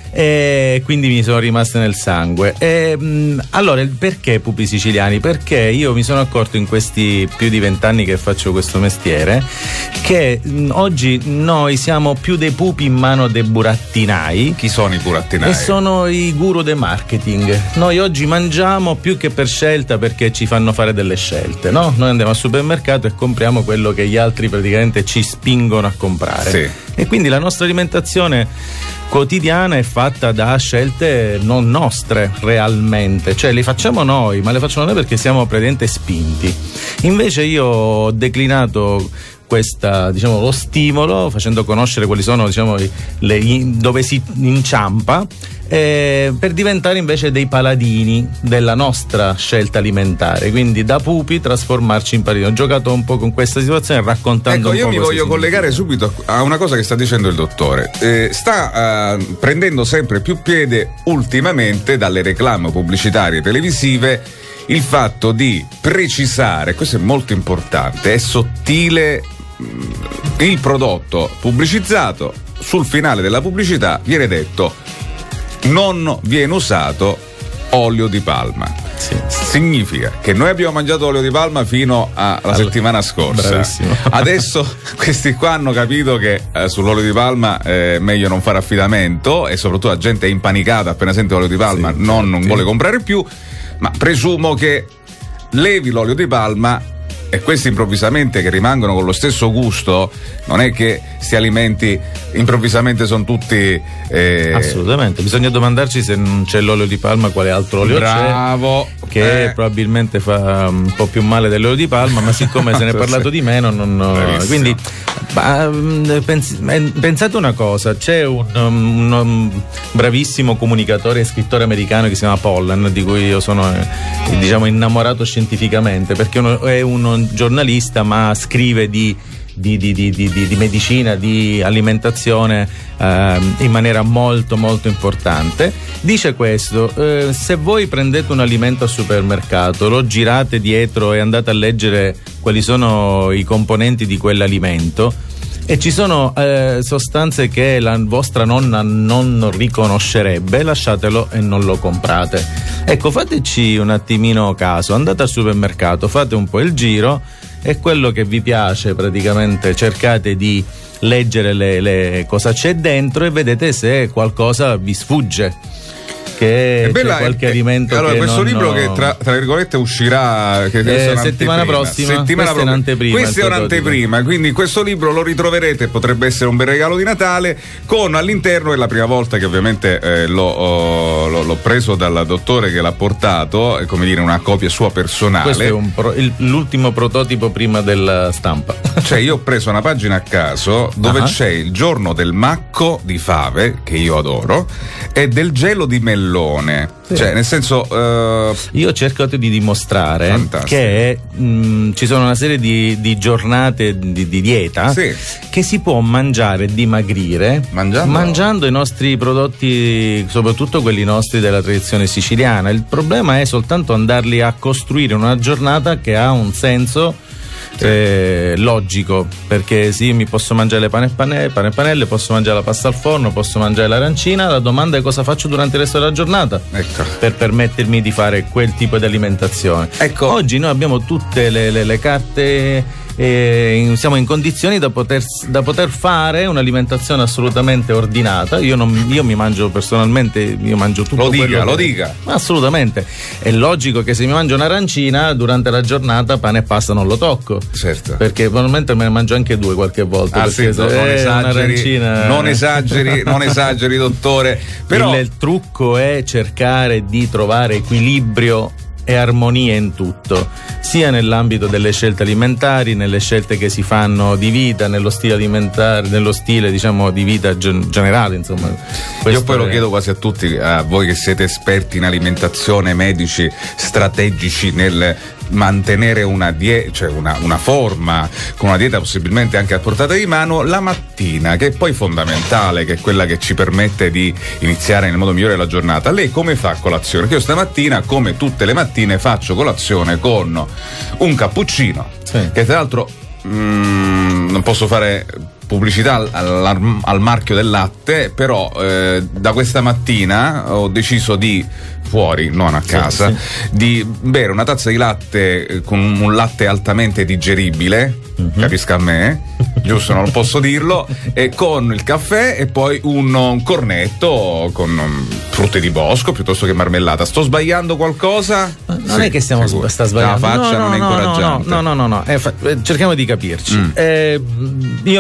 E quindi mi sono rimaste nel sangue. Allora, perché pupi siciliani? Perché io mi sono accorto in questi più di 20 anni che faccio questo mestiere che oggi noi siamo più dei pupi in mano dei burattinai. Chi sono i burattinai? E sono i guru del marketing. Noi oggi mangiamo più che per scelta, perché ci fanno fare delle scelte, no? Noi andiamo al supermercato e compriamo quello che gli altri praticamente ci spingono a comprare. E quindi la nostra alimentazione quotidiana è fatta da scelte non nostre realmente, cioè le facciamo noi, ma le facciamo noi perché siamo praticamente spinti. Invece io ho declinato lo stimolo facendo conoscere quali sono dove si inciampa, per diventare invece dei paladini della nostra scelta alimentare, quindi da pupi trasformarci in paladini. Ho giocato un po' con questa situazione raccontando un po'. Io mi voglio collegare subito a una cosa che sta dicendo il dottore. Sta prendendo sempre più piede ultimamente dalle reclame pubblicitarie televisive il fatto di precisare, questo è molto importante, è sottile, il prodotto pubblicizzato, sul finale della pubblicità viene detto non viene usato olio di palma. Sì. Significa che noi abbiamo mangiato olio di palma fino alla settimana scorsa. Bravissimo. Adesso questi qua hanno capito che sull'olio di palma è meglio non fare affidamento, e soprattutto la gente è impanicata appena sente olio di palma, non vuole comprare più. Ma presumo che levi l'olio di palma e questi improvvisamente che rimangono con lo stesso gusto, non è che sti alimenti improvvisamente sono tutti assolutamente, bisogna domandarci se non c'è l'olio di palma, quale altro olio c'è, che probabilmente fa un po' più male dell'olio di palma, ma siccome se ne è parlato di meno quindi pensate una cosa, c'è un bravissimo comunicatore e scrittore americano che si chiama Pollan, di cui io sono innamorato scientificamente, perché è uno giornalista ma scrive di medicina, di alimentazione in maniera molto molto importante. Dice questo: se voi prendete un alimento al supermercato, lo girate dietro e andate a leggere quali sono i componenti di quell'alimento, e ci sono sostanze che la vostra nonna non riconoscerebbe, lasciatelo e non lo comprate. Ecco, fateci un attimino caso, andate al supermercato, fate un po' il giro, e quello che vi piace praticamente cercate di leggere cosa c'è dentro e vedete se qualcosa vi sfugge, che c'è qualche alimento. Allora, che questo libro che tra virgolette uscirà settimana prossima, questa è un'anteprima. Questa è un'anteprima, quindi questo libro lo ritroverete, potrebbe essere un bel regalo di Natale, con all'interno, è la prima volta che ovviamente l'ho preso dal dottore che l'ha portato, è come dire una copia sua personale. Questo è l'ultimo prototipo prima della stampa. Cioè io ho preso una pagina a caso dove c'è il giorno del macco di fave, che io adoro, e del gelo di melone. Sì. Cioè, nel senso, io ho cercato di dimostrare che ci sono una serie di giornate di dieta che si può mangiare e dimagrire mangiando i nostri prodotti, soprattutto quelli nostri della tradizione siciliana. Il problema è soltanto andarli a costruire in una giornata che ha un senso logico, perché sì, mi posso mangiare le pane e panelle, posso mangiare la pasta al forno, posso mangiare l'arancina. La domanda è cosa faccio durante il resto della giornata, per permettermi di fare quel tipo di alimentazione. Oggi noi abbiamo tutte le carte, siamo in condizioni da poter fare un'alimentazione assolutamente ordinata. Io mi mangio personalmente, tutto lo dica. Assolutamente. È logico che se mi mangio un'arancina durante la giornata, pane e pasta non lo tocco. Certo. Perché probabilmente me ne mangio anche due qualche volta. Non esageri, dottore. Però il trucco è cercare di trovare equilibrio e armonia in tutto, sia nell'ambito delle scelte alimentari, nelle scelte che si fanno di vita, nello stile alimentare, nello stile di vita generale, insomma. Io poi lo chiedo quasi a tutti, a voi che siete esperti in alimentazione, medici, strategici nel mantenere una forma, con una dieta possibilmente anche a portata di mano, la mattina, che è poi fondamentale, che è quella che ci permette di iniziare nel modo migliore la giornata. Lei come fa colazione? Che io stamattina, come tutte le mattine, faccio colazione con un cappuccino, che tra l'altro non posso fare pubblicità al marchio del latte, però da questa mattina ho deciso di, fuori, non a casa, di bere una tazza di latte con un latte altamente digeribile, capisca a me, giusto, non posso dirlo, e con il caffè e poi un cornetto con frutti di bosco piuttosto che marmellata. Sto sbagliando qualcosa? Non è che sta sbagliando. La faccia non è incoraggiante. No. Cerchiamo di capirci. Io mi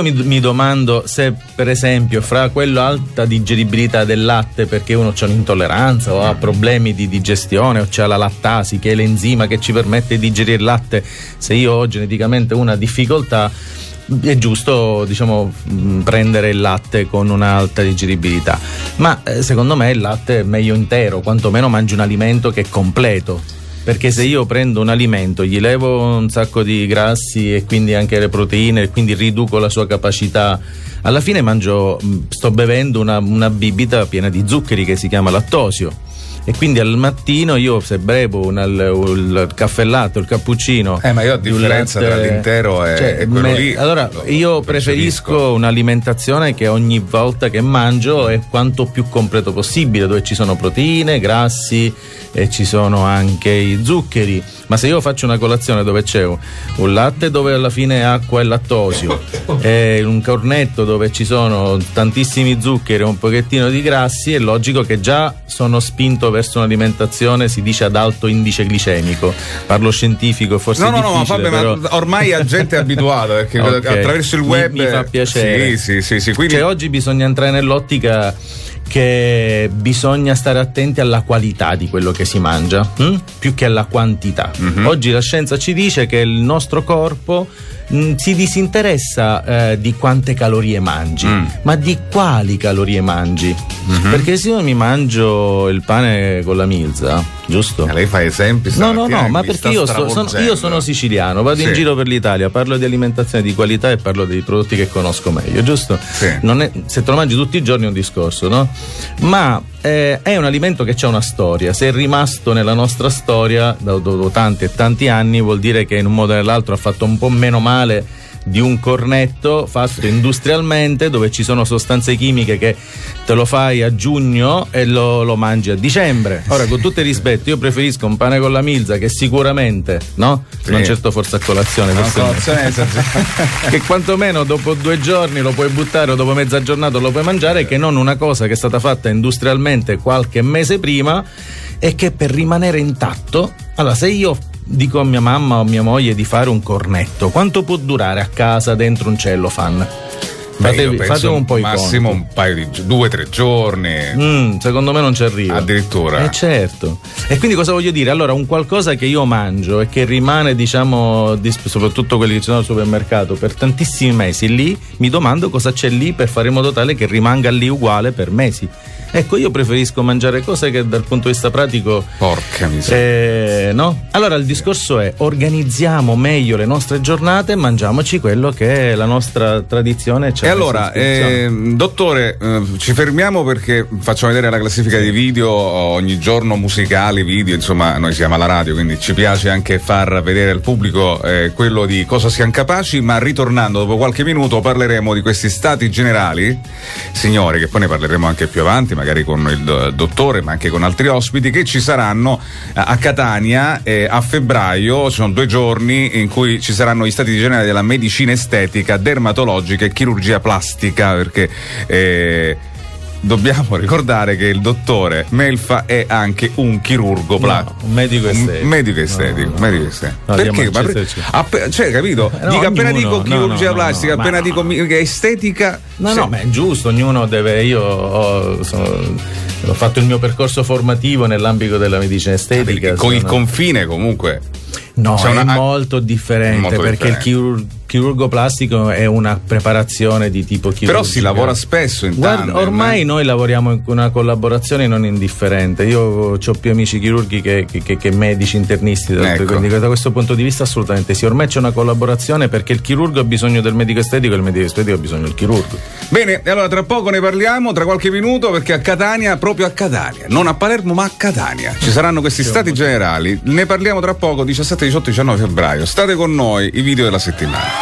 domando se per esempio fra quello alta digeribilità del latte, perché uno c'ha un'intolleranza o ha problemi di digestione o c'ha la lattasi, che è l'enzima che ci permette di digerire il latte, se io ho geneticamente una difficoltà, è giusto, diciamo, prendere il latte con un'alta digeribilità. Ma secondo me il latte è meglio intero, quantomeno mangi un alimento che è completo. Perché se io prendo un alimento, gli levo un sacco di grassi e quindi anche le proteine, e quindi riduco la sua capacità, alla fine sto bevendo una bibita piena di zuccheri che si chiama lattosio. E quindi al mattino io, se bevo il caffè latte o il cappuccino, ma io a differenza tra l'intero e quello lì, allora io preferisco un'alimentazione che ogni volta che mangio è quanto più completo possibile, dove ci sono proteine, grassi e ci sono anche i zuccheri. Ma se io faccio una colazione dove c'è un latte dove alla fine è acqua e lattosio e un cornetto dove ci sono tantissimi zuccheri e un pochettino di grassi, è logico che già sono spinto verso un'alimentazione, si dice, ad alto indice glicemico. Parlo scientifico, forse no, ma Fabio, però... ma ormai la gente è abituata, perché okay, attraverso il web mi fa piacere. Sì, quindi... Cioè, oggi bisogna entrare nell'ottica che bisogna stare attenti alla qualità di quello che si mangia, più che alla quantità. Oggi la scienza ci dice che il nostro corpo si disinteressa di quante calorie mangi, ma di quali calorie mangi. Perché se io mi mangio il pane con la milza, giusto? Lei fa esempi? No, ma perché io sono siciliano, vado in giro per l'Italia, parlo di alimentazione di qualità e parlo dei prodotti che conosco meglio, giusto? Sì. Se te lo mangi tutti i giorni è un discorso, no? Ma è un alimento che c'ha una storia. Se è rimasto nella nostra storia dopo tanti e tanti anni, vuol dire che in un modo o nell'altro ha fatto un po' meno male di un cornetto fatto industrialmente, dove ci sono sostanze chimiche che te lo fai a giugno e lo mangi a dicembre. Ora, con tutto il rispetto, io preferisco un pane con la milza, che sicuramente, no? Sì. Non certo forse a colazione, che quantomeno dopo 2 giorni lo puoi buttare o dopo mezza giornata lo puoi mangiare, che non una cosa che è stata fatta industrialmente qualche mese prima e che per rimanere intatto. Allora, se io dico a mia mamma o a mia moglie di fare un cornetto, quanto può durare a casa dentro un cellophane? Fate un po' i massimo conti. Un paio di 2-3 giorni. Secondo me non ci arriva. Addirittura. Certo. E quindi cosa voglio dire? Allora, un qualcosa che io mangio e che rimane, diciamo, soprattutto quelli che ci sono al supermercato, per tantissimi mesi lì, mi domando cosa c'è lì per fare in modo tale che rimanga lì uguale per mesi. Ecco, io preferisco mangiare cose che dal punto di vista pratico... Porca miseria. No? Allora il discorso è: organizziamo meglio le nostre giornate e mangiamoci quello che è la nostra tradizione. E allora, dottore, ci fermiamo perché facciamo vedere la classifica di video ogni giorno, musicali, video, insomma, noi siamo alla radio, quindi ci piace anche far vedere al pubblico quello di cosa siamo capaci, ma ritornando dopo qualche minuto parleremo di questi stati generali, signori, che poi ne parleremo anche più avanti, magari con il dottore, ma anche con altri ospiti, che ci saranno a Catania a febbraio. Ci sono 2 giorni in cui ci saranno gli stati generali della medicina estetica, dermatologica e chirurgia plastica, perché dobbiamo ricordare che il dottore Melfa è anche un chirurgo plastico, un medico estetico. Medico estetico. No, perché? Cioè, capito? Dico, appena dico chirurgia plastica, appena dico estetica. No, ma è giusto, ognuno deve. Io ho fatto il mio percorso formativo nell'ambito della medicina estetica. Con il confine comunque. No, è molto differente, perché il chirurgo plastico è una preparazione di tipo chirurgico. Però si lavora spesso in tandem. Ormai noi lavoriamo in una collaborazione non indifferente. Io ho più amici chirurghi che medici internisti, ecco. Quindi da questo punto di vista assolutamente sì. Ormai c'è una collaborazione, perché il chirurgo ha bisogno del medico estetico e il medico estetico ha bisogno del chirurgo. Bene, allora tra poco ne parliamo, tra qualche minuto, perché a Catania, proprio a Catania, non a Palermo ma a Catania, ci saranno questi stati generali. Ne parliamo tra poco, 17, 18, 19 febbraio. State con noi, i video della settimana.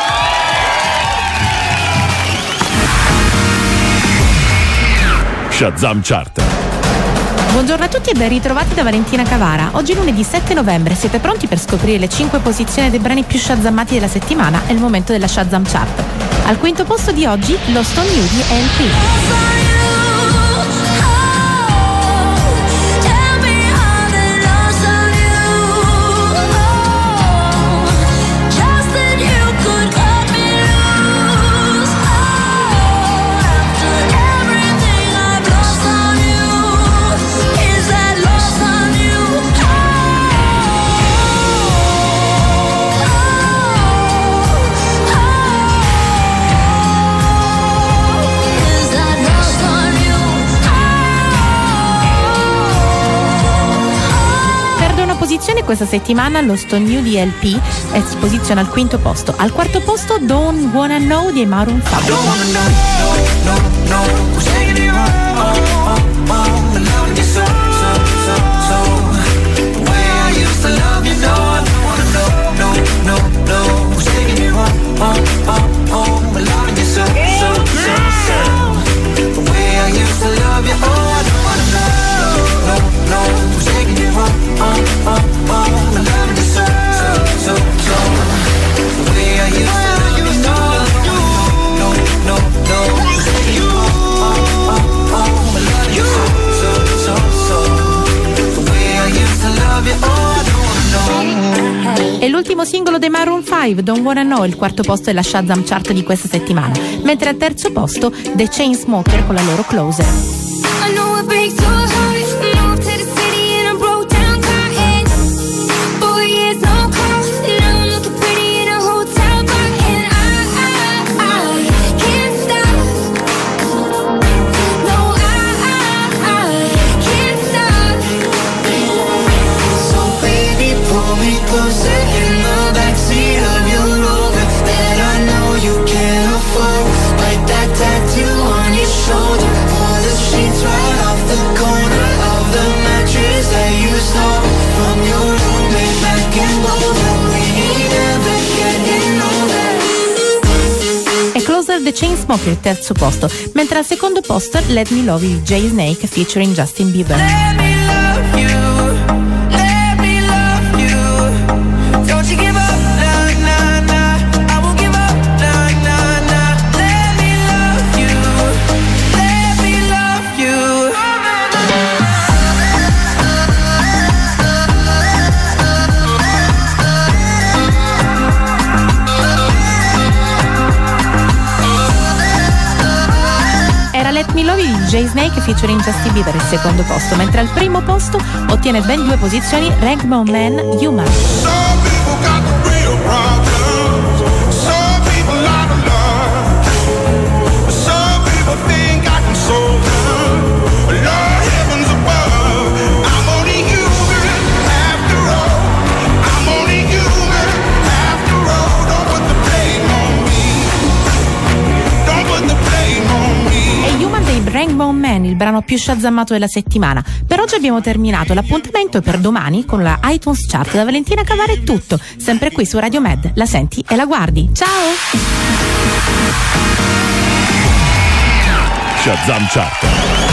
Shazam Chart. Buongiorno a tutti e ben ritrovati da Valentina Cavara. Oggi lunedì 7 novembre, siete pronti per scoprire le 5 posizioni dei brani più shazammati della settimana? È il momento della Shazam Chart. Al quinto posto di oggi, Lost on You di LP. posizione questa settimana lo Sto New di LP e si posiziona al quinto posto. Al quarto posto Don't Wanna Know di Maroon 5. E l'ultimo singolo dei Maroon 5, Don't Wanna Know, il quarto posto della Shazam Chart di questa settimana, mentre al terzo posto The Chainsmokers con la loro Closer. I know it breaks your heart. Moved to the city and I broke down crying. 4 years no call. Now I'm looking pretty in a hotel bar. And I can't stop. No, I can't stop. So baby, pull me closer in the backseat of your Rover that I know you can't afford. Like that tattoo on your shoulder. Sheets right off the corner of the mattress that you stole from your roommate back in Boulder. We ain't ever getting older. E Closer The Chainsmokers il terzo posto, mentre al secondo posto Let Me Love You di Jay Snake featuring Justin Bieber. Let me love you, let me love you. Don't you give up, nah, nah, nah. I won't give up, nah, nah, nah. Let me love you, let me love you. Era Let Me Love You di Jay Snake featuring Justin Bieber il secondo posto, mentre al primo posto ottiene ben 2 posizioni Ragman Man, Human. Some people got the real problems. Some people out of love. Some people think I can solve them. Lord heavens above, I'm only human after all. I'm only human after all. Don't put the blame on me. Don't put the blame on me. E Human dei Ragman Man, il brano più shazzammato della settimana. Per oggi abbiamo terminato, l'appuntamento è per domani con la iTunes Chart. Da Valentina Cavara è tutto, sempre qui su Radio Med, la senti e la guardi. Ciao! Shazam Chart.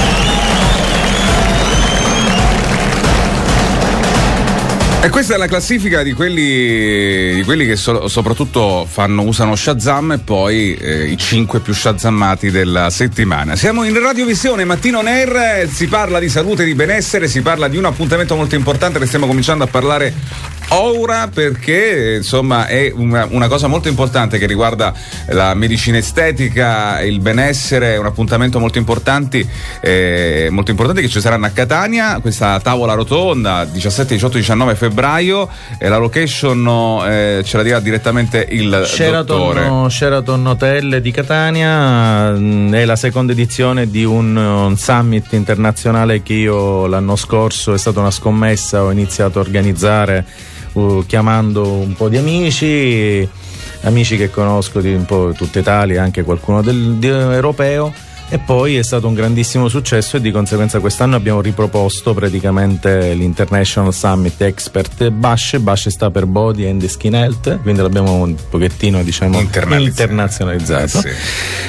E questa è la classifica di quelli che soprattutto usano Shazam e poi i 5 più shazammati della settimana. Siamo in radiovisione Mattino Nair, si parla di salute e di benessere, si parla di un appuntamento molto importante che stiamo cominciando a parlare ora perché insomma è una cosa molto importante che riguarda la medicina estetica, il benessere, è un appuntamento molto importante che ci saranno a Catania, questa tavola rotonda 17, 18, 19 febbraio e la location ce la dirà direttamente il dottore. Sheraton Hotel di Catania, è la seconda edizione di un summit internazionale che io l'anno scorso, è stata una scommessa, ho iniziato a organizzare chiamando un po' di amici che conosco di un po' tutta Italia, anche qualcuno europeo, e poi è stato un grandissimo successo e di conseguenza quest'anno abbiamo riproposto praticamente l'International Summit Expert Bash sta per Body and Skin Health, quindi l'abbiamo un pochettino internazionalizzato. Sì.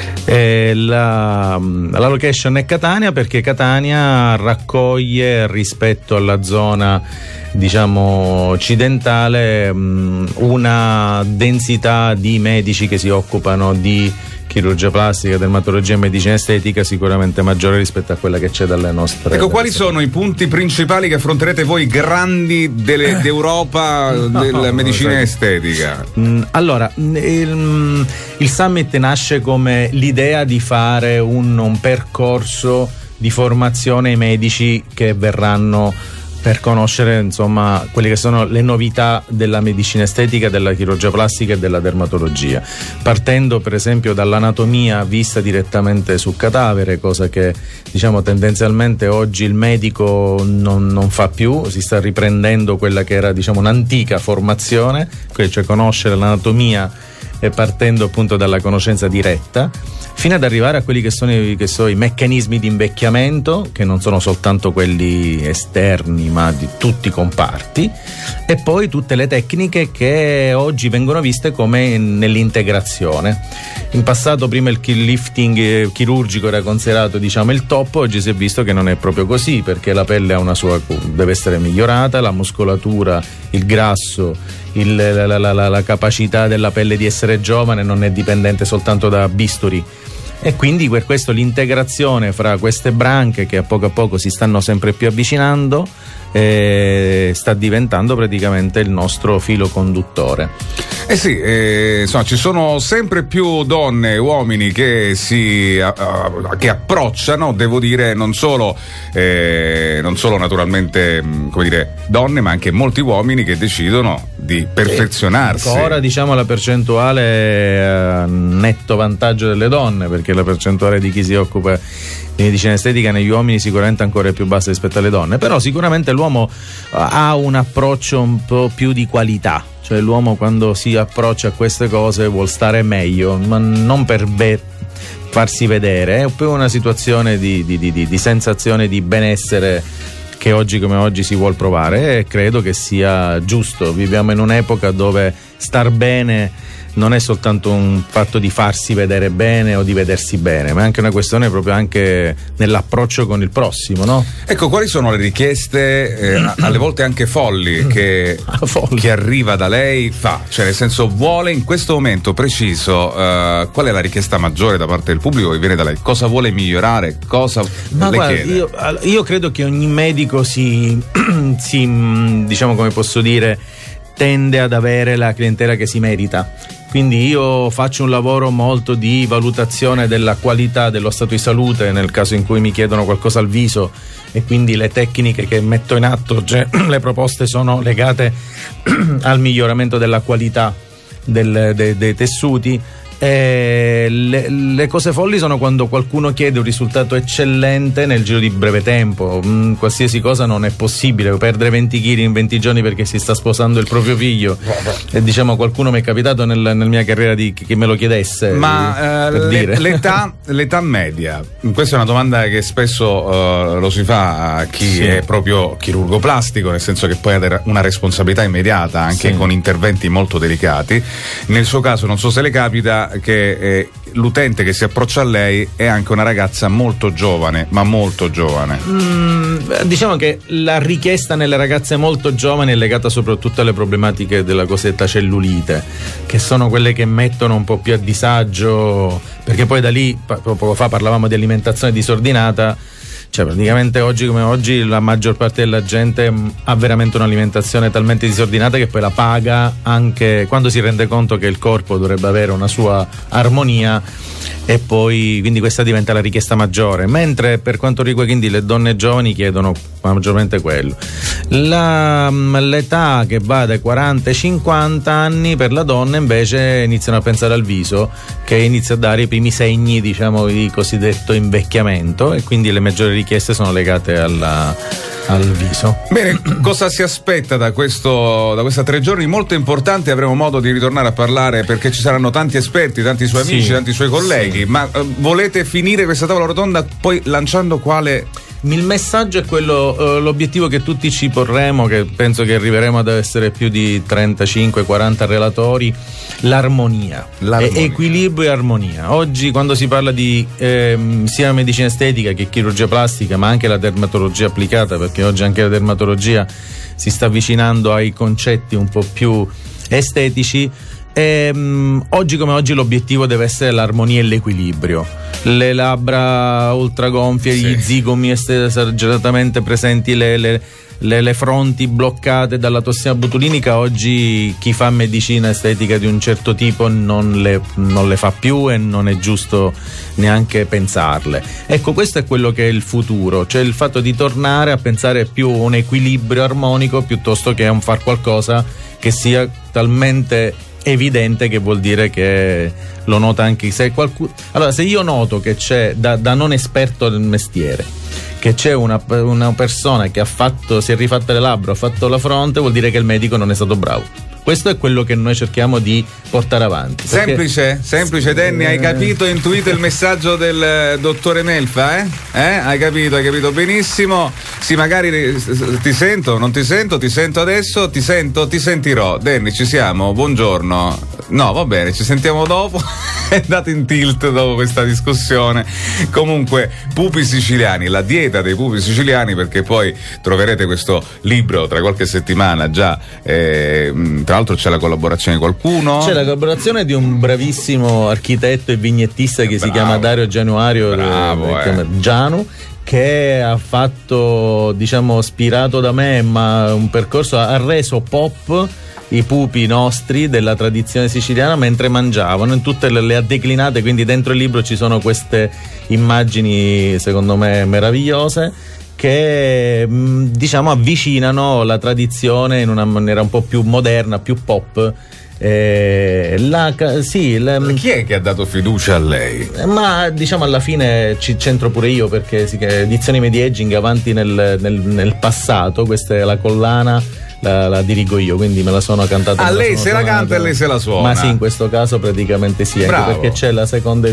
La location è Catania perché Catania raccoglie rispetto alla zona diciamo occidentale una densità di medici che si occupano di chirurgia plastica, dermatologia e medicina estetica sicuramente maggiore rispetto a quella che c'è dalle nostre. Ecco, quali sono i punti principali che affronterete voi grandi d'Europa della medicina estetica? Allora, il summit nasce come l'idea di fare un percorso di formazione ai medici che verranno per conoscere insomma quelle che sono le novità della medicina estetica, della chirurgia plastica e della dermatologia, partendo per esempio dall'anatomia vista direttamente sul cadavere, cosa che diciamo tendenzialmente oggi il medico non fa più, si sta riprendendo quella che era diciamo un'antica formazione, cioè conoscere l'anatomia e partendo appunto dalla conoscenza diretta, fino ad arrivare a quelli che sono i meccanismi di invecchiamento, che non sono soltanto quelli esterni ma di tutti i comparti, e poi tutte le tecniche che oggi vengono viste come nell'integrazione. In passato prima il lifting chirurgico era considerato diciamo il top, oggi si è visto che non è proprio così, perché la pelle ha una sua, deve essere migliorata, la muscolatura, il grasso, la capacità della pelle di essere giovane non è dipendente soltanto da bisturi, e quindi per questo l'integrazione fra queste branche che a poco si stanno sempre più avvicinando sta diventando praticamente il nostro filo conduttore. Sì, insomma, ci sono sempre più donne e uomini che che approcciano, devo dire, non solo naturalmente, come dire, donne, ma anche molti uomini che decidono di perfezionarsi. Ancora diciamo la percentuale è a netto vantaggio delle donne, perché la percentuale di chi si occupa di medicina estetica negli uomini sicuramente ancora è più bassa rispetto alle donne, però sicuramente l'uomo ha un approccio un po' più di qualità. Cioè l'uomo quando si approccia a queste cose vuol stare meglio, ma non per farsi vedere, è più una situazione di sensazione di benessere che oggi come oggi si vuol provare, e credo che sia giusto. Viviamo in un'epoca dove star bene non è soltanto un fatto di farsi vedere bene o di vedersi bene, ma è anche una questione proprio anche nell'approccio con il prossimo, no? Ecco, quali sono le richieste, alle volte anche folli, che arriva da lei cioè nel senso, vuole in questo momento preciso, qual è la richiesta maggiore da parte del pubblico che viene da lei? Cosa vuole migliorare? Cosa le chiede? Io credo che ogni medico si diciamo, come posso dire, tende ad avere la clientela che si merita. Quindi io faccio un lavoro molto di valutazione della qualità dello stato di salute nel caso in cui mi chiedono qualcosa al viso, e quindi le tecniche che metto in atto, cioè le proposte sono legate al miglioramento della qualità dei tessuti. Le cose folli sono quando qualcuno chiede un risultato eccellente nel giro di breve tempo. Qualsiasi cosa non è possibile, perdere 20 kg in 20 giorni perché si sta sposando il proprio figlio, e diciamo qualcuno mi è capitato nella mia carriera che me lo chiedesse. Ma l'età media, questa è una domanda che spesso lo si fa a chi è proprio chirurgo plastico, nel senso che poi ha una responsabilità immediata anche con interventi molto delicati. Nel suo caso non so se le capita che l'utente che si approccia a lei è anche una ragazza molto giovane, ma molto giovane. Diciamo che la richiesta nelle ragazze molto giovani è legata soprattutto alle problematiche della cosiddetta cellulite, che sono quelle che mettono un po' più a disagio, perché poi da lì, poco fa parlavamo di alimentazione disordinata. Cioè praticamente oggi come oggi la maggior parte della gente ha veramente un'alimentazione talmente disordinata che poi la paga anche quando si rende conto che il corpo dovrebbe avere una sua armonia, e poi quindi questa diventa la richiesta maggiore, mentre per quanto riguarda quindi le donne giovani chiedono maggiormente quello. L'età che va dai 40 ai 50 anni per la donna invece iniziano a pensare al viso, che inizia a dare i primi segni, diciamo, di cosiddetto invecchiamento, e quindi le maggiori richieste sono legate al viso. Bene, cosa si aspetta da questa 3 giorni molto importante? Avremo modo di ritornare a parlare, perché ci saranno tanti esperti, tanti suoi amici, tanti suoi colleghi, ma volete finire questa tavola rotonda poi lanciando quale? Il messaggio è quello, l'obiettivo che tutti ci porremo, che penso che arriveremo ad essere più di 35-40 relatori: l'armonia. Equilibrio e armonia. Oggi quando si parla di sia medicina estetica che chirurgia plastica, ma anche la dermatologia applicata, perché oggi anche la dermatologia si sta avvicinando ai concetti un po' più estetici, oggi come oggi l'obiettivo deve essere l'armonia e l'equilibrio. Le labbra ultragonfie, gli zigomi esageratamente presenti, le fronti bloccate dalla tossina botulinica, oggi chi fa medicina estetica di un certo tipo non le fa più e non è giusto neanche pensarle. Ecco, questo è quello che è il futuro, cioè il fatto di tornare a pensare più un equilibrio armonico piuttosto che a un far qualcosa che sia talmente evidente che vuol dire che lo nota anche se qualcuno. Allora, se io noto che c'è da non esperto del mestiere, che c'è una persona che si è rifatta le labbra, ha fatto la fronte, vuol dire che il medico non è stato bravo. Questo è quello che noi cerchiamo di portare avanti. Semplice, Danny, hai capito, intuito il messaggio del dottore Melfa? Hai capito benissimo. Sì, magari ti sento, non ti sento, ti sento adesso, ti sentirò. Danny, ci siamo? Buongiorno. No, va bene, ci sentiamo dopo. È andato in tilt dopo questa discussione. Comunque, pupi siciliani, la dieta dei pupi siciliani, perché poi troverete questo libro tra qualche settimana già. Tra l'altro c'è la collaborazione di qualcuno? C'è la collaborazione di un bravissimo architetto e vignettista che si chiama Dario Gianuario, Gianu, che ha fatto, diciamo, ispirato da me, ma un percorso, ha reso pop i pupi nostri della tradizione siciliana mentre mangiavano, in tutte le ha declinate, quindi dentro il libro ci sono queste immagini secondo me meravigliose che diciamo avvicinano la tradizione in una maniera un po' più moderna, più pop. Chi è che ha dato fiducia a lei? Ma diciamo alla fine ci c'entro pure io, perché Edizioni Mediaging avanti nel passato, questa è la collana, la dirigo io, quindi me la sono cantata. Lei se la canta e lei se la suona. Ma sì, in questo caso praticamente sì, anche perché c'è la seconda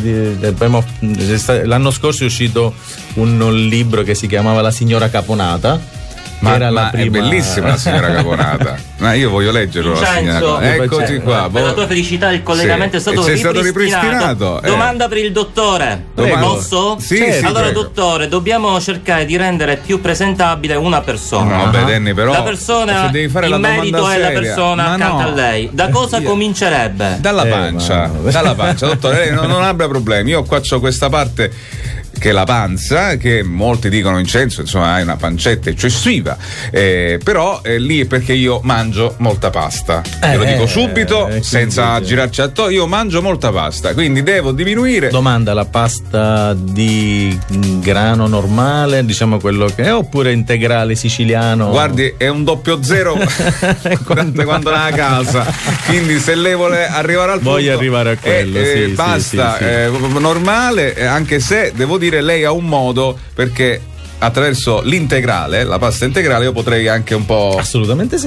l'anno scorso è uscito un libro che si chiamava La signora Caponata. Ma è bellissima la signora Caponata. Ma io voglio leggerlo. Vincenzo, eccoci qua. Per la tua felicità il collegamento è stato ripristinato. Domanda per il dottore. Posso? Sì, allora, prego. dottore, dobbiamo cercare di rendere più presentabile una persona. No, vabbè, Danny, però la persona devi fare in la merito è la persona accanto a lei. Da cosa comincerebbe? Dalla pancia. Dottore, lei non abbia problemi. Io qua c'ho questa parte che è la panza, che molti dicono Vincenzo, insomma, hai una pancetta eccessiva, però lì è perché io mangio molta pasta, lo dico subito, senza girarci attorno, io mangio molta pasta, quindi devo diminuire. Domanda: la pasta di grano normale, diciamo quello che è, oppure integrale siciliano? Guardi, è un 00 quando è a casa, quindi se lei vuole arrivare al punto, voglio arrivare a quello, pasta normale, anche se devo dire lei ha un modo, perché attraverso l'integrale, la pasta integrale, io potrei anche un po'. Assolutamente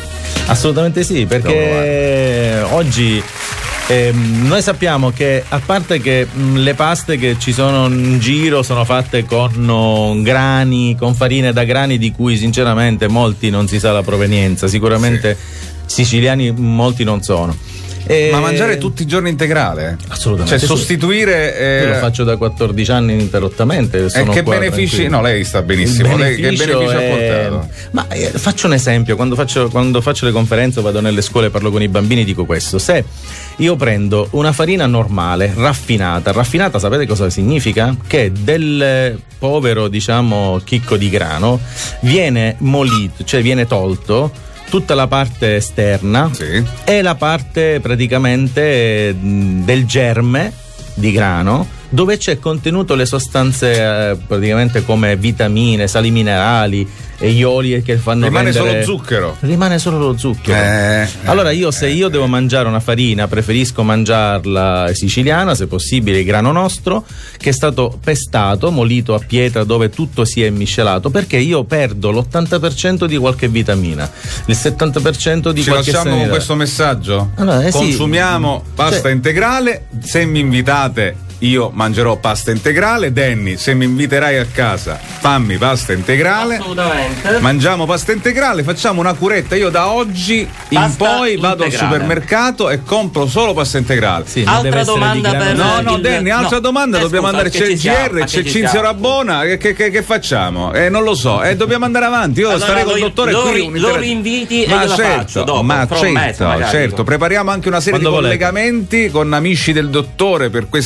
sì, perché oggi noi sappiamo che, a parte che le paste che ci sono in giro sono fatte con grani, con farine da grani di cui sinceramente molti non si sa la provenienza, sicuramente siciliani molti non sono. Ma mangiare tutti i giorni integrale? Assolutamente. Cioè sostituire. Io lo faccio da 14 anni ininterrottamente. E che benefici? Tranquillo. No, lei sta benissimo. Lei che benefici ha portato? Ma faccio un esempio: quando faccio le conferenze, vado nelle scuole, parlo con i bambini, dico questo: se io prendo una farina normale, raffinata, sapete cosa significa? Che del povero, diciamo, chicco di grano viene molito, cioè viene tolto tutta la parte esterna e la parte praticamente del germe di grano, dove c'è contenuto le sostanze praticamente come vitamine, sali minerali e gli oli che fanno rimane solo lo zucchero. Allora se io devo mangiare una farina, preferisco mangiarla siciliana, se possibile grano nostro, che è stato pestato, molito a pietra, dove tutto si è miscelato, perché io perdo l'80% di qualche vitamina, il 70% di qualche sanità. Ci lasciamo con questo messaggio? Allora, consumiamo pasta integrale. Se mi invitate io mangerò pasta integrale. Danny, se mi inviterai a casa, fammi pasta integrale. Assolutamente. Mangiamo pasta integrale, facciamo una curetta. Io da oggi in poi vado al supermercato e compro solo pasta integrale. Altra domanda per Danny, altra domanda. Dobbiamo andare, c'è il GR, c'è Cinzia Rabona. Che facciamo? Non lo so. Dobbiamo andare avanti. Io starei col dottore qui. Lo rinviti e io la faccio dopo. Ma certo. Prepariamo anche una serie di collegamenti con amici del dottore per questa tavola rotonda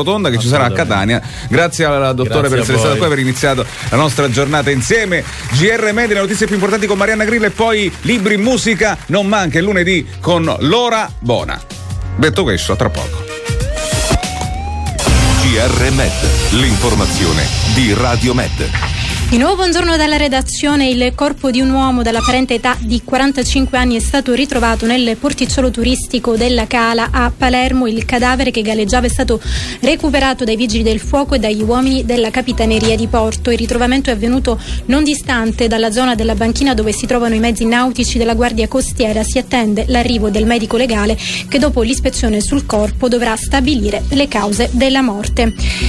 rotonda che ci sarà a Catania. Grazie al dottore per essere stato qua, aver iniziato la nostra giornata insieme. GR Media, le notizie più importanti con Marianna Grillo e poi libri in musica. Non manca il lunedì con L'Ora Bona. Detto questo, a tra poco. GR Med, l'informazione di Radio Med. Di nuovo buongiorno dalla redazione. Il corpo di un uomo dall'apparente età di 45 anni è stato ritrovato nel porticciolo turistico della Cala a Palermo. Il cadavere che galleggiava è stato recuperato dai vigili del fuoco e dagli uomini della Capitaneria di Porto. Il ritrovamento è avvenuto non distante dalla zona della banchina dove si trovano i mezzi nautici della Guardia Costiera. Si attende l'arrivo del medico legale che dopo l'ispezione sul corpo dovrà stabilire le cause della morte.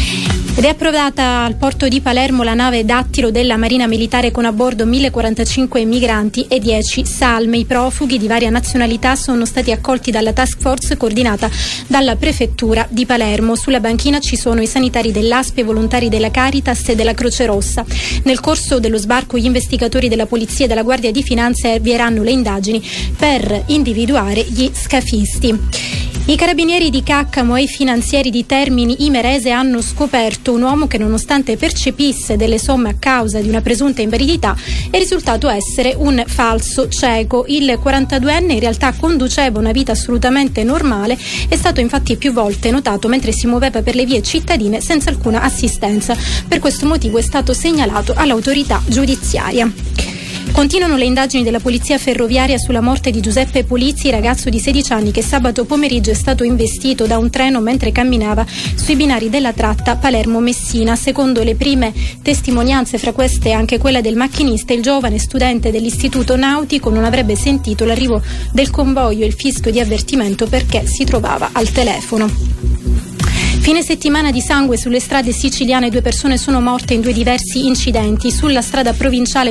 Ed è approdata al porto di Palermo la nave Dattilo della Marina Militare con a bordo 1045 migranti e 10 salme. I profughi di varia nazionalità sono stati accolti dalla task force coordinata dalla prefettura di Palermo. Sulla banchina ci sono i sanitari dell'ASP, volontari della Caritas e della Croce Rossa. Nel corso dello sbarco gli investigatori della Polizia e della Guardia di Finanza avvieranno le indagini per individuare gli scafisti. I carabinieri di Caccamo e i finanzieri di Termini Imerese hanno scoperto un uomo che, nonostante percepisse delle somme a causa di una presunta invalidità, è risultato essere un falso cieco. Il 42enne in realtà conduceva una vita assolutamente normale, è stato infatti più volte notato mentre si muoveva per le vie cittadine senza alcuna assistenza. Per questo motivo è stato segnalato all'autorità giudiziaria. Continuano le indagini della Polizia Ferroviaria sulla morte di Giuseppe Polizzi, ragazzo di 16 anni che sabato pomeriggio è stato investito da un treno mentre camminava sui binari della tratta Palermo-Messina. Secondo le prime testimonianze, fra queste anche quella del macchinista, il giovane studente dell'istituto nautico non avrebbe sentito l'arrivo del convoglio e il fischio di avvertimento perché si trovava al telefono. Fine settimana di sangue sulle strade siciliane, 2 persone sono morte in 2 diversi incidenti. Sulla strada provinciale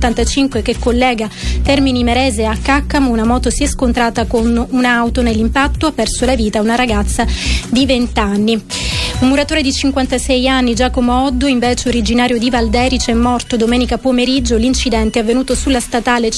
285 che collega Termini Imerese a Caccamo, una moto si è scontrata con un'auto. Nell'impatto ha perso la vita una ragazza di 20 anni. Un muratore di 56 anni, Giacomo Oddo, invece originario di Valderice, è morto domenica pomeriggio. L'incidente è avvenuto sulla statale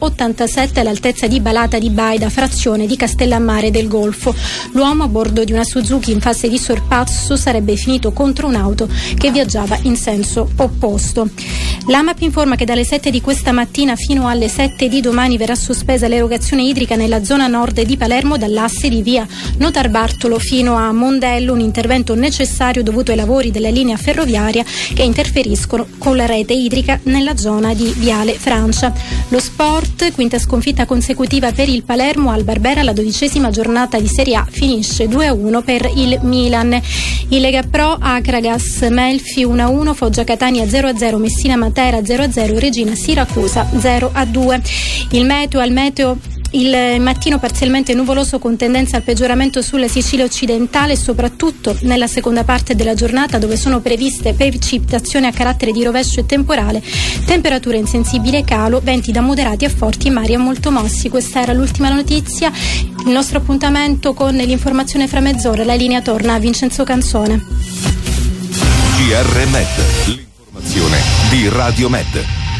187 all'altezza di Balata di Baida, frazione di Castellammare del Golfo. L'uomo, a bordo di una Suzuki in fase di sorpasso, sarebbe finito contro un'auto che viaggiava in senso opposto. L'AMAP informa che dalle 7 di questa mattina fino alle 7 di domani verrà sospesa l'erogazione idrica nella zona nord di Palermo dall'asse di via Notar Bartolo fino a Mondello, un intervento necessario dovuto ai lavori della linea ferroviaria che interferiscono con la rete idrica nella zona di Viale Francia. Lo sport, quinta sconfitta consecutiva per il Palermo al Barbera, la 12ª giornata di Serie A finisce 2-1 per il Milan. In Lega Pro, Acragas Melfi 1-1, Foggia Catania 0-0, Messina Matera 0-0, Regina Siracusa 0-2. Il meteo il mattino parzialmente nuvoloso con tendenza al peggioramento sulla Sicilia occidentale e soprattutto nella seconda parte della giornata, dove sono previste precipitazioni a carattere di rovescio e temporale, temperature in sensibile calo, venti da moderati a forti e mari a molto mossi. Questa era l'ultima notizia. Il nostro appuntamento con l'informazione fra mezz'ora. La linea torna a Vincenzo Canzone. GR Med, l'informazione di Radio Med.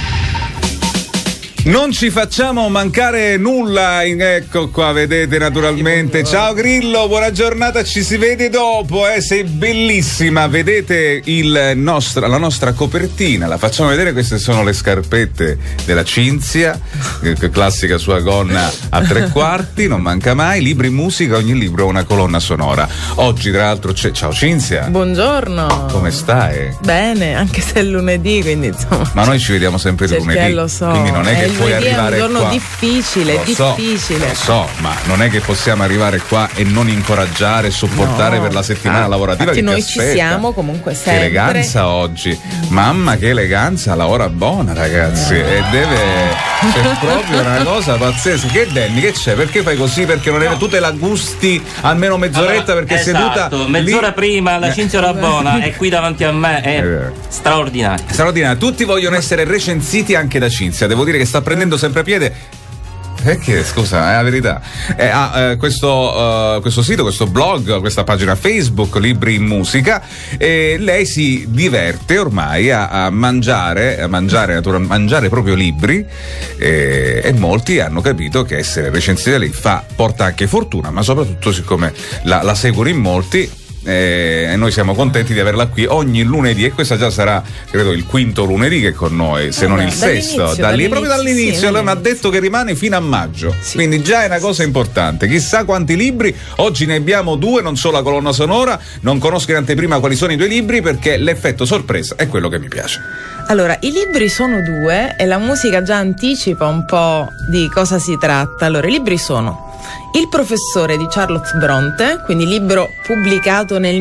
Non ci facciamo mancare nulla, ecco qua, vedete naturalmente. Ciao Grillo, buona giornata, ci si vede dopo, sei bellissima. Vedete la nostra copertina, la facciamo vedere, queste sono le scarpette della Cinzia, classica sua gonna a 3/4, non manca mai, libri in musica, ogni libro è una colonna sonora. Oggi tra l'altro c'è, ciao Cinzia. Buongiorno. Come stai? Bene, anche se è lunedì, quindi insomma. Ma noi ci vediamo sempre il lunedì, lo so. Quindi non è che puoi arrivare è un giorno qua. difficile, Lo so, ma non è che possiamo arrivare qua e non incoraggiare, supportare per la settimana lavorativa che noi ti aspetta. Ci siamo comunque sempre. Che eleganza oggi, mamma, che eleganza, la ora buona ragazzi, e c'è proprio una cosa pazzesca. Che Danny, che c'è? Perché fai così? Perché non tu te la gusti almeno mezz'oretta, perché seduta mezz'ora lì. Prima la Cinzia Rabona è qui davanti a me, è straordinaria. Tutti vogliono essere recensiti anche da Cinzia, devo dire che sta prendendo sempre piede. Perché, scusa, è la verità. Questo sito, questo blog, questa pagina Facebook, Libri in Musica, e lei si diverte ormai a mangiare proprio libri, e molti hanno capito che essere recensiti da lei porta anche fortuna, ma soprattutto siccome la seguono in molti, e noi siamo contenti di averla qui ogni lunedì, e questa già sarà credo il quinto lunedì che è con noi, se non il sesto, proprio dall'inizio. Lei mi ha detto che rimane fino a maggio, quindi già è una cosa importante. Chissà quanti libri, oggi ne abbiamo 2, non solo la colonna sonora. Non conosco in anteprima quali sono i 2 libri, perché l'effetto sorpresa è quello che mi piace. Allora, i libri sono 2 e la musica già anticipa un po' di cosa si tratta. Allora, i libri sono Il professore di Charlotte Bronte, quindi libro pubblicato nel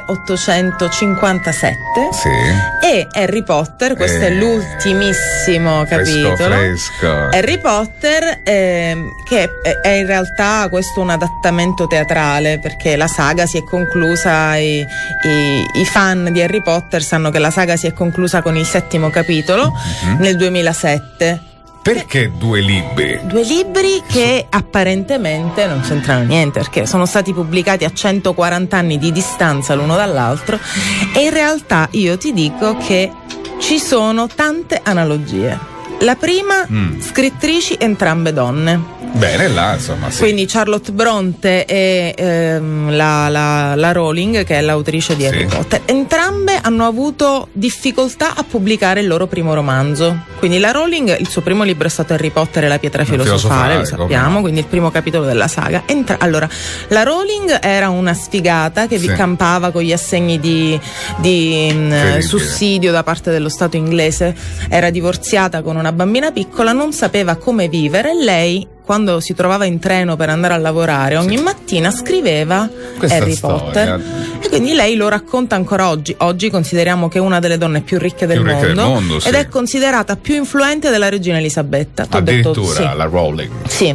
1857, e Harry Potter, questo è l'ultimissimo capitolo. Fresco. Harry Potter, che è in realtà questo un adattamento teatrale, perché la saga si è conclusa, i fan di Harry Potter sanno che la saga si è conclusa con il 7° capitolo nel 2007. Perché 2 libri? 2 libri che apparentemente non c'entrano niente, perché sono stati pubblicati a 140 anni di distanza l'uno dall'altro, e in realtà io ti dico che ci sono tante analogie. La prima, scrittrici entrambe donne. Bene, là, insomma, sì. Quindi Charlotte Bronte e la Rowling, che è l'autrice di Harry Potter. Entrambe hanno avuto difficoltà a pubblicare il loro primo romanzo. Quindi la Rowling, il suo primo libro è stato Harry Potter e la pietra filosofale, lo sappiamo, quindi il primo capitolo della saga. Allora, la Rowling era una sfigata che vi campava con gli assegni di sussidio da parte dello Stato inglese. Era divorziata con una bambina piccola, non sapeva come vivere. Lei, quando si trovava in treno per andare a lavorare, ogni mattina scriveva Harry Potter, e quindi lei lo racconta ancora oggi. Oggi consideriamo che è una delle donne più ricche del mondo, ed è considerata più influente della regina Elisabetta. Addirittura la Rowling. Sì.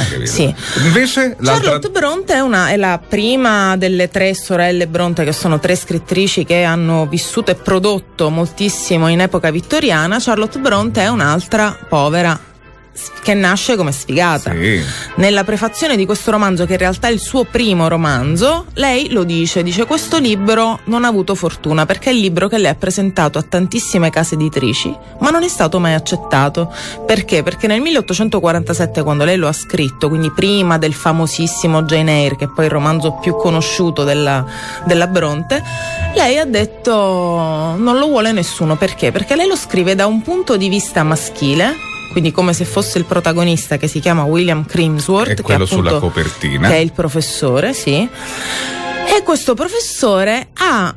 Invece Charlotte Bronte è la prima delle 3 sorelle Bronte, che sono 3 scrittrici che hanno vissuto e prodotto moltissimo in epoca vittoriana. Charlotte Bronte è un'altra povera che nasce come sfigata. Nella prefazione di questo romanzo, che in realtà è il suo primo romanzo, lei lo dice questo libro non ha avuto fortuna, perché è il libro che lei ha presentato a tantissime case editrici, ma non è stato mai accettato. Perché? Perché nel 1847, quando lei lo ha scritto, quindi prima del famosissimo Jane Eyre, che è poi il romanzo più conosciuto della Bronte, lei ha detto non lo vuole nessuno. Perché? Perché lei lo scrive da un punto di vista maschile, quindi come se fosse il protagonista, che si chiama William Crimsworth, è quello che appunto, sulla copertina, che è il professore, sì. E questo professore ha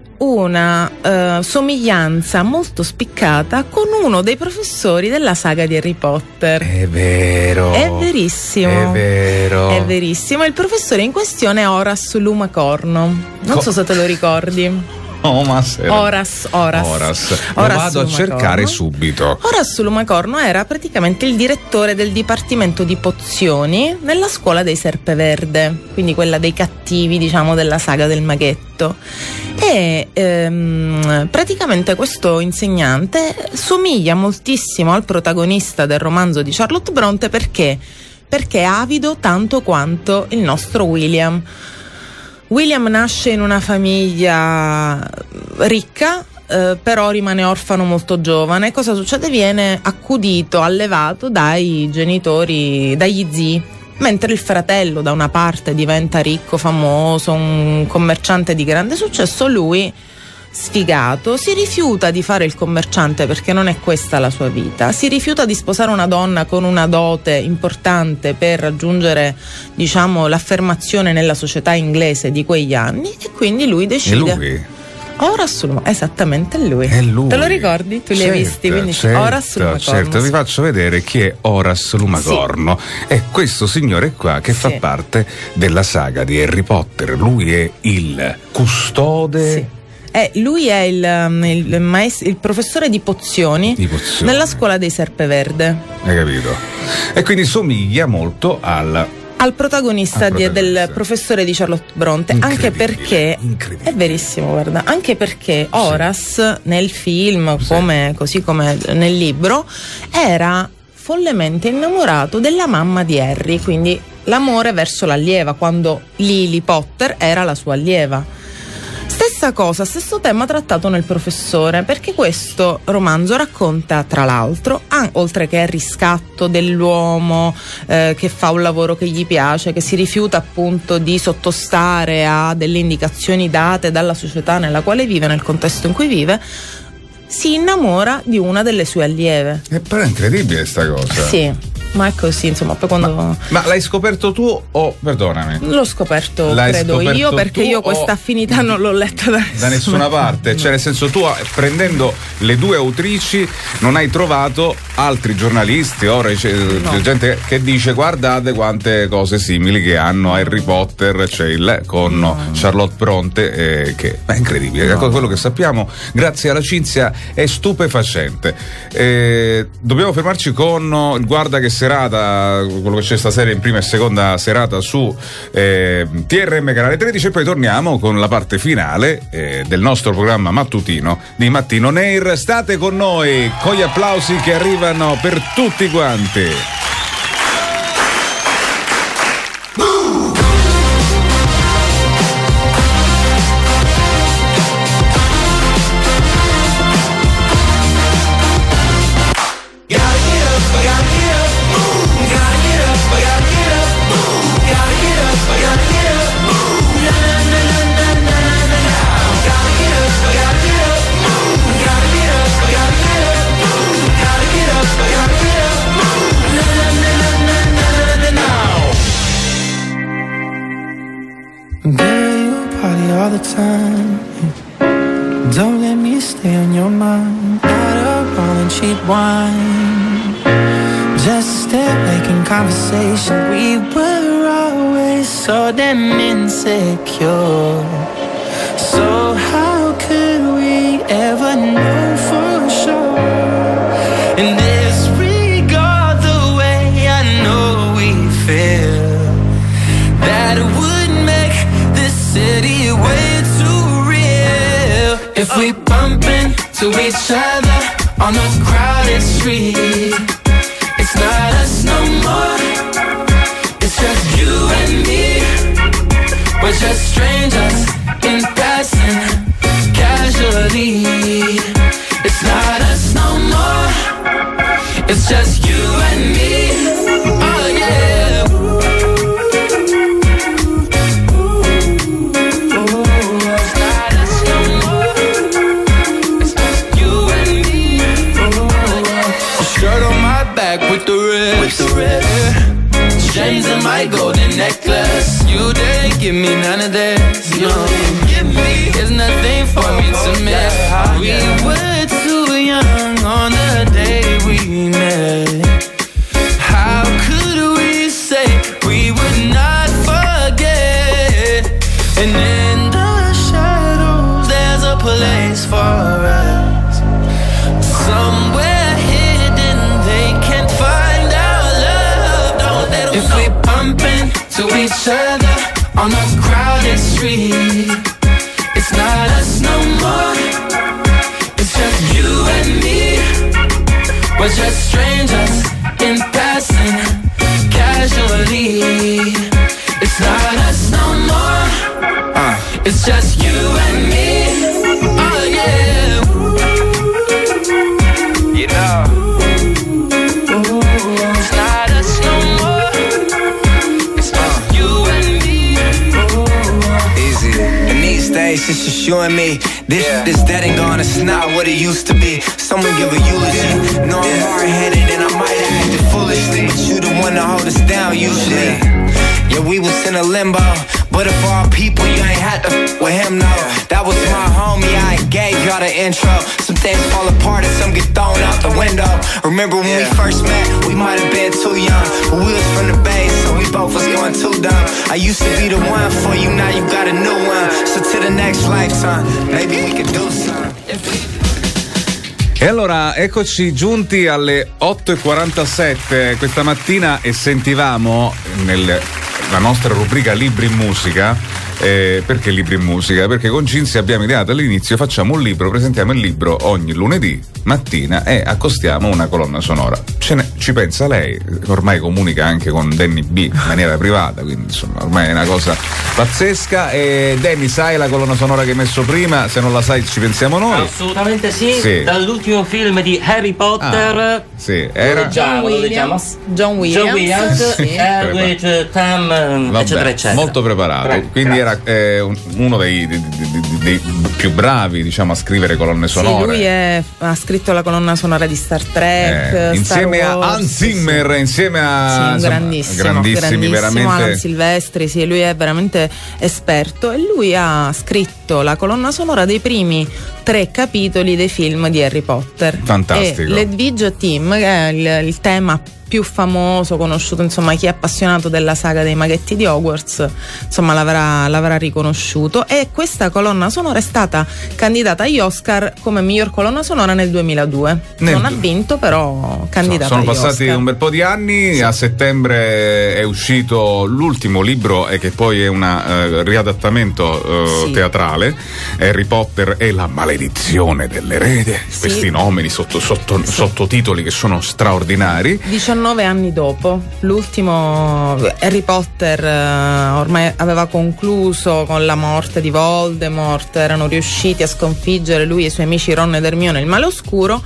una somiglianza molto spiccata con uno dei professori della saga di Harry Potter. È vero. È verissimo. È vero. È verissimo. Il professore in questione è Horace Lumacorno. Non so se te lo ricordi. Horace. Lo vado a cercare subito. Horace Lumacorno era praticamente il direttore del dipartimento di pozioni nella scuola dei Serpeverde, quindi quella dei cattivi, diciamo, della saga del maghetto. E praticamente questo insegnante somiglia moltissimo al protagonista del romanzo di Charlotte Bronte. Perché è avido tanto quanto il nostro William. William nasce in una famiglia ricca, però rimane orfano molto giovane. Cosa succede? Viene accudito, allevato dai genitori, dagli zii, mentre il fratello da una parte diventa ricco, famoso, un commerciante di grande successo. Lui, sfigato, si rifiuta di fare il commerciante perché non è questa la sua vita, si rifiuta di sposare una donna con una dote importante per raggiungere, diciamo, l'affermazione nella società inglese di quegli anni, e quindi lui decide. Horace Lumacorno, esattamente lui. È lui. Te lo ricordi? Tu li hai visti, quindi Horace Lumacorno. Certo, vi faccio vedere chi è Horace Lumacorno. È questo signore qua che fa parte della saga di Harry Potter. Lui è il custode. Lui è il professore di pozioni nella scuola dei Serpeverde. Hai capito? E quindi somiglia molto al protagonista del professore di Charlotte Bronte, anche perché è verissimo, guarda, anche perché Horace nel film, così come nel libro, era follemente innamorato della mamma di Harry, quindi l'amore verso l'allieva, quando Lily Potter era la sua allieva. Stessa Stessa cosa, stesso tema trattato nel Professore, perché questo romanzo racconta, tra l'altro, oltre che il riscatto dell'uomo che fa un lavoro che gli piace, che si rifiuta appunto di sottostare a delle indicazioni date dalla società nella quale vive, nel contesto in cui vive, si innamora di una delle sue allieve. Però è incredibile sta cosa. Sì. Ma è così, insomma, poi quando. Ma l'hai scoperto tu o perdonami? L'ho scoperto, L'hai credo scoperto io, perché io questa affinità non l'ho letta da nessuna parte. Cioè, nel senso, tu prendendo le due autrici non hai trovato altri giornalisti, ora c'è gente che dice guardate quante cose simili che hanno Harry Potter, c'è con Charlotte Bronte, che è incredibile. Quello che sappiamo grazie alla Cinzia è stupefacente. Dobbiamo fermarci con il Guarda che serata, quello che c'è stasera in prima e seconda serata su TRM canale 13, e poi torniamo con la parte finale del nostro programma mattutino di Mattino Neir. State con noi con gli applausi che arrivano per tutti quanti. All the time, don't let me stay on your mind. Not a bottle and cheap wine, just a step making conversation. We were always so damn insecure, so how could we ever know for sure? And disregard the way I know we feel, that it would make this city way too real. If we bump into each other on a crowded street, it's not us no more, it's just you and me. We're just strangers in passing casually. It's not us no more, it's just you and me. Oh yeah. With the red, chains in my golden necklace. You didn't give me none of this. You didn't give me. There's nothing for me to miss. We were too young on the day we met. How could we say we would not forget? And in the shadows, there's a place for us. Somewhere if we bump into each other on a crowded street, it's not us no more, it's just you and me. We're just strangers in passing casually. It's not us no more, it's just you and me. Oh yeah. You know, it's not us no more. It's just you and me. This dead and gone, it's not what it used to be. Someone give a eulogy. No, I'm hard-headed and I might have acted foolishly, but you the one to hold us down usually. Yeah, we was in a limbo, but if all people, you ain't had to with him, no. That was my homie, I gave y'all the intro. Some things fall apart and some get thrown out the window. Remember when we first met, we might have been too young, but we was from the Bay, so we both was going too dumb. I used to be the one for you, now you got a new one. So to the next lifetime, maybe we could do something. E allora eccoci giunti alle 8:47 questa mattina e sentivamo nella nostra rubrica Libri in Musica Perché libri in musica? Perché con Cinzia abbiamo ideato all'inizio, facciamo un libro, presentiamo il libro ogni lunedì mattina e accostiamo una colonna sonora. Ci pensa lei, ormai comunica anche con Danny B in maniera privata, quindi insomma ormai è una cosa pazzesca. E Danny, sai la colonna sonora che hai messo prima? Se non la sai ci pensiamo noi. Assolutamente sì. Dall'ultimo film di Harry Potter. Sì, era John Williams, sì. With Tam, eccetera eccetera. Molto preparato. Prego. Quindi era uno dei più bravi, diciamo, a scrivere colonne sonore. Sì, lui ha scritto la colonna sonora di Star Trek, insieme Star Wars, a Hans Zimmer, insieme a grandissimi veramente. Alan Silvestri, sì, lui è veramente esperto e lui ha scritto la colonna sonora dei primi 3 capitoli dei film di Harry Potter. Fantastico. E l'Edwige Theme, che è il tema più famoso, conosciuto, insomma, chi è appassionato della saga dei maghetti di Hogwarts, insomma, l'avrà riconosciuto. E questa colonna sonora è stata candidata agli Oscar come miglior colonna sonora nel 2002. Non ha vinto, però candidata sono agli passati Oscar. un bel po' di anni. Sì. A settembre è uscito l'ultimo libro, e che poi è un riadattamento teatrale, Harry Potter e la maledizione dell'erede. Sì. Questi nomini sottotitoli che sono straordinari. 19 anni dopo, l'ultimo Harry Potter ormai aveva concluso con la morte di Voldemort, erano riusciti a sconfiggere lui e i suoi amici Ron ed Hermione il male oscuro.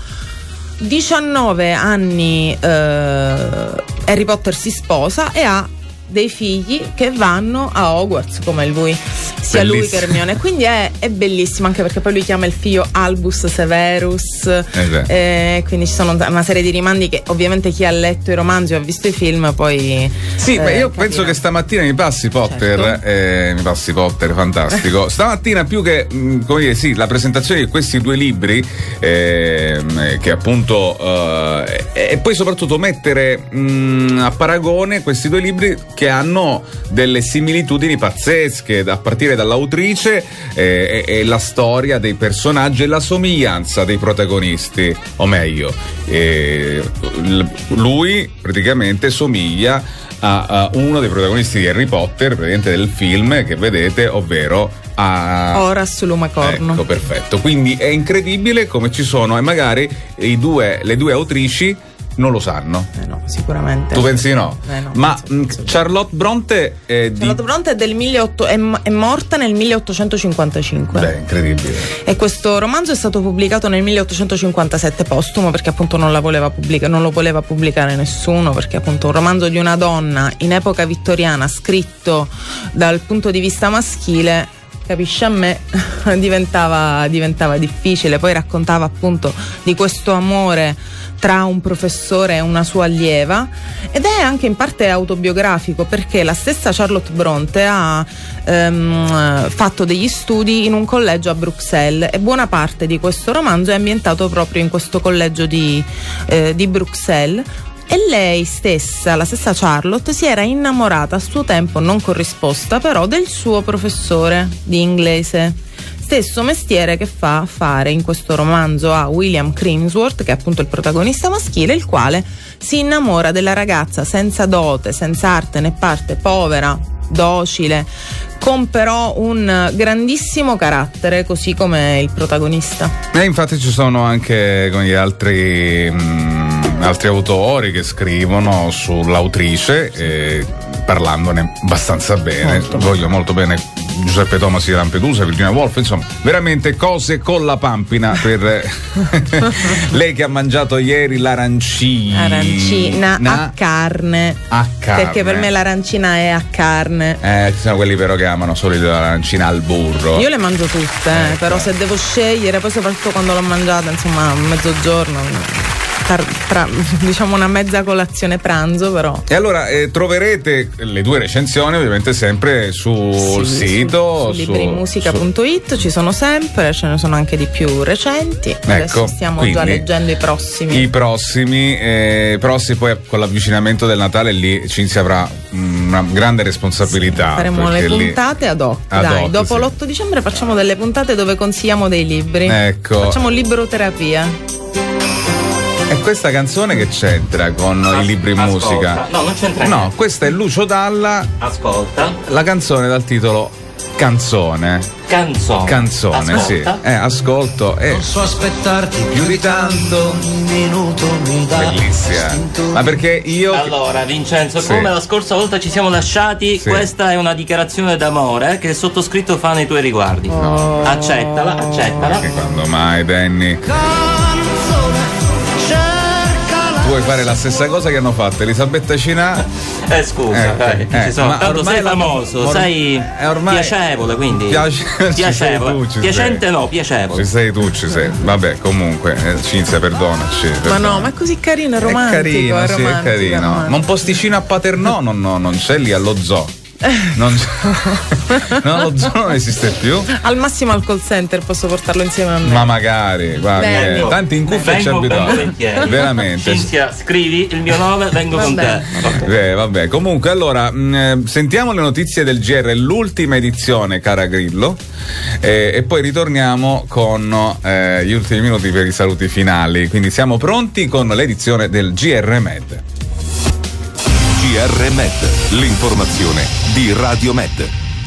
19 anni Harry Potter si sposa e ha dei figli che vanno a Hogwarts come lui, sia bellissimo. lui che Hermione, quindi è bellissimo, anche perché poi lui chiama il figlio Albus Severus, quindi ci sono una serie di rimandi che ovviamente chi ha letto i romanzi o ha visto i film poi io penso che stamattina mi passi Potter, certo. Mi passi Potter, fantastico. Stamattina più che come dire, sì, la presentazione di questi 2 libri che appunto e poi soprattutto mettere a paragone questi 2 libri che hanno delle similitudini pazzesche, a partire dall'autrice e la storia dei personaggi e la somiglianza dei protagonisti, o meglio, lui praticamente somiglia a uno dei protagonisti di Harry Potter, praticamente del film che vedete, ovvero Horace Lumacorno. Ecco, perfetto. Quindi è incredibile come ci sono, e magari le due autrici non lo sanno. No, sicuramente. Tu pensi no? No, ma Charlotte Bronte Charlotte Bronte è morta nel 1855. Beh, incredibile. E questo romanzo è stato pubblicato nel 1857 postumo, perché appunto non lo voleva pubblicare nessuno, perché appunto un romanzo di una donna in epoca vittoriana scritto dal punto di vista maschile, capisci, a me diventava difficile. Poi raccontava appunto di questo amore tra un professore e una sua allieva, ed è anche in parte autobiografico, perché la stessa Charlotte Bronte ha fatto degli studi in un collegio a Bruxelles, e buona parte di questo romanzo è ambientato proprio in questo collegio di Bruxelles. E lei stessa, la stessa Charlotte, si era innamorata a suo tempo non corrisposta però del suo professore di inglese, stesso mestiere che fa fare in questo romanzo a William Crimsworth, che è appunto il protagonista maschile, il quale si innamora della ragazza senza dote, senza arte né parte, povera, docile, con però un grandissimo carattere, così come il protagonista. E infatti ci sono anche con gli altri autori che scrivono sull'autrice, parlandone abbastanza bene. Voglio molto bene Giuseppe Tomasi di Lampedusa, Virginia Woolf, insomma, veramente cose con la pampina per lei che ha mangiato ieri l'arancina a carne, perché per me l'arancina è a carne. Ci sono quelli però che amano solo l'arancina al burro. Io le mangio tutte, però se devo scegliere, poi soprattutto quando l'ho mangiata, insomma, a mezzogiorno, diciamo una mezza colazione pranzo, però. E allora troverete le 2 recensioni ovviamente sempre sul sito, su librimusica.it, ci sono sempre, ce ne sono anche di più recenti. Adesso stiamo già leggendo i prossimi. I prossimi poi con l'avvicinamento del Natale lì Cinzia avrà una grande responsabilità. Faremo le puntate ad hoc. Dopo l'8 dicembre facciamo delle puntate dove consigliamo dei libri. Ecco. Facciamo libroterapia. E questa canzone che c'entra con i libri in musica? No, non c'entra. No, questa è Lucio Dalla. Ascolta. La canzone dal titolo canzone. Canzone, Ascolta. sì. Ascolto. Non so aspettarti più di tanto, un minuto mi dà. Bellissima. Ma perché io. Allora, Vincenzo, Sì. come la scorsa volta ci siamo lasciati, Sì. questa è una dichiarazione d'amore che il sottoscritto fa nei tuoi riguardi. Accettala. Che quando mai, Danny? Tu vuoi fare la stessa cosa che hanno fatto Elisabetta Cinà? Scusa, dai, ci sono. ma Tanto ormai sei la- famoso, sei ormai- piacevole, quindi. Ci sei tu, ci Piacente sei. no, piacevole. Ci sei tu, ci sei. Vabbè, comunque, Cinzia, perdonaci. Ma no, ma è così carino, è romantico. È carino, è sì, è romantico, carino. romantico. Ma un posticino a Paternò non c'è lì allo zoo. Non no, lo zoo non esiste più. Al massimo al call center posso portarlo insieme a me. Ma magari, guarda, Vengo. tanti in cuffia ci Vengo abituati. volentieri. Veramente. Cinzia, scrivi il mio nome, vengo con te. Vabbè, comunque allora sentiamo le notizie del GR, l'ultima edizione, cara Grillo, e poi ritorniamo con gli ultimi minuti per i saluti finali. Quindi siamo pronti con l'edizione del GR Med. GR Med, l'informazione di Radio Med.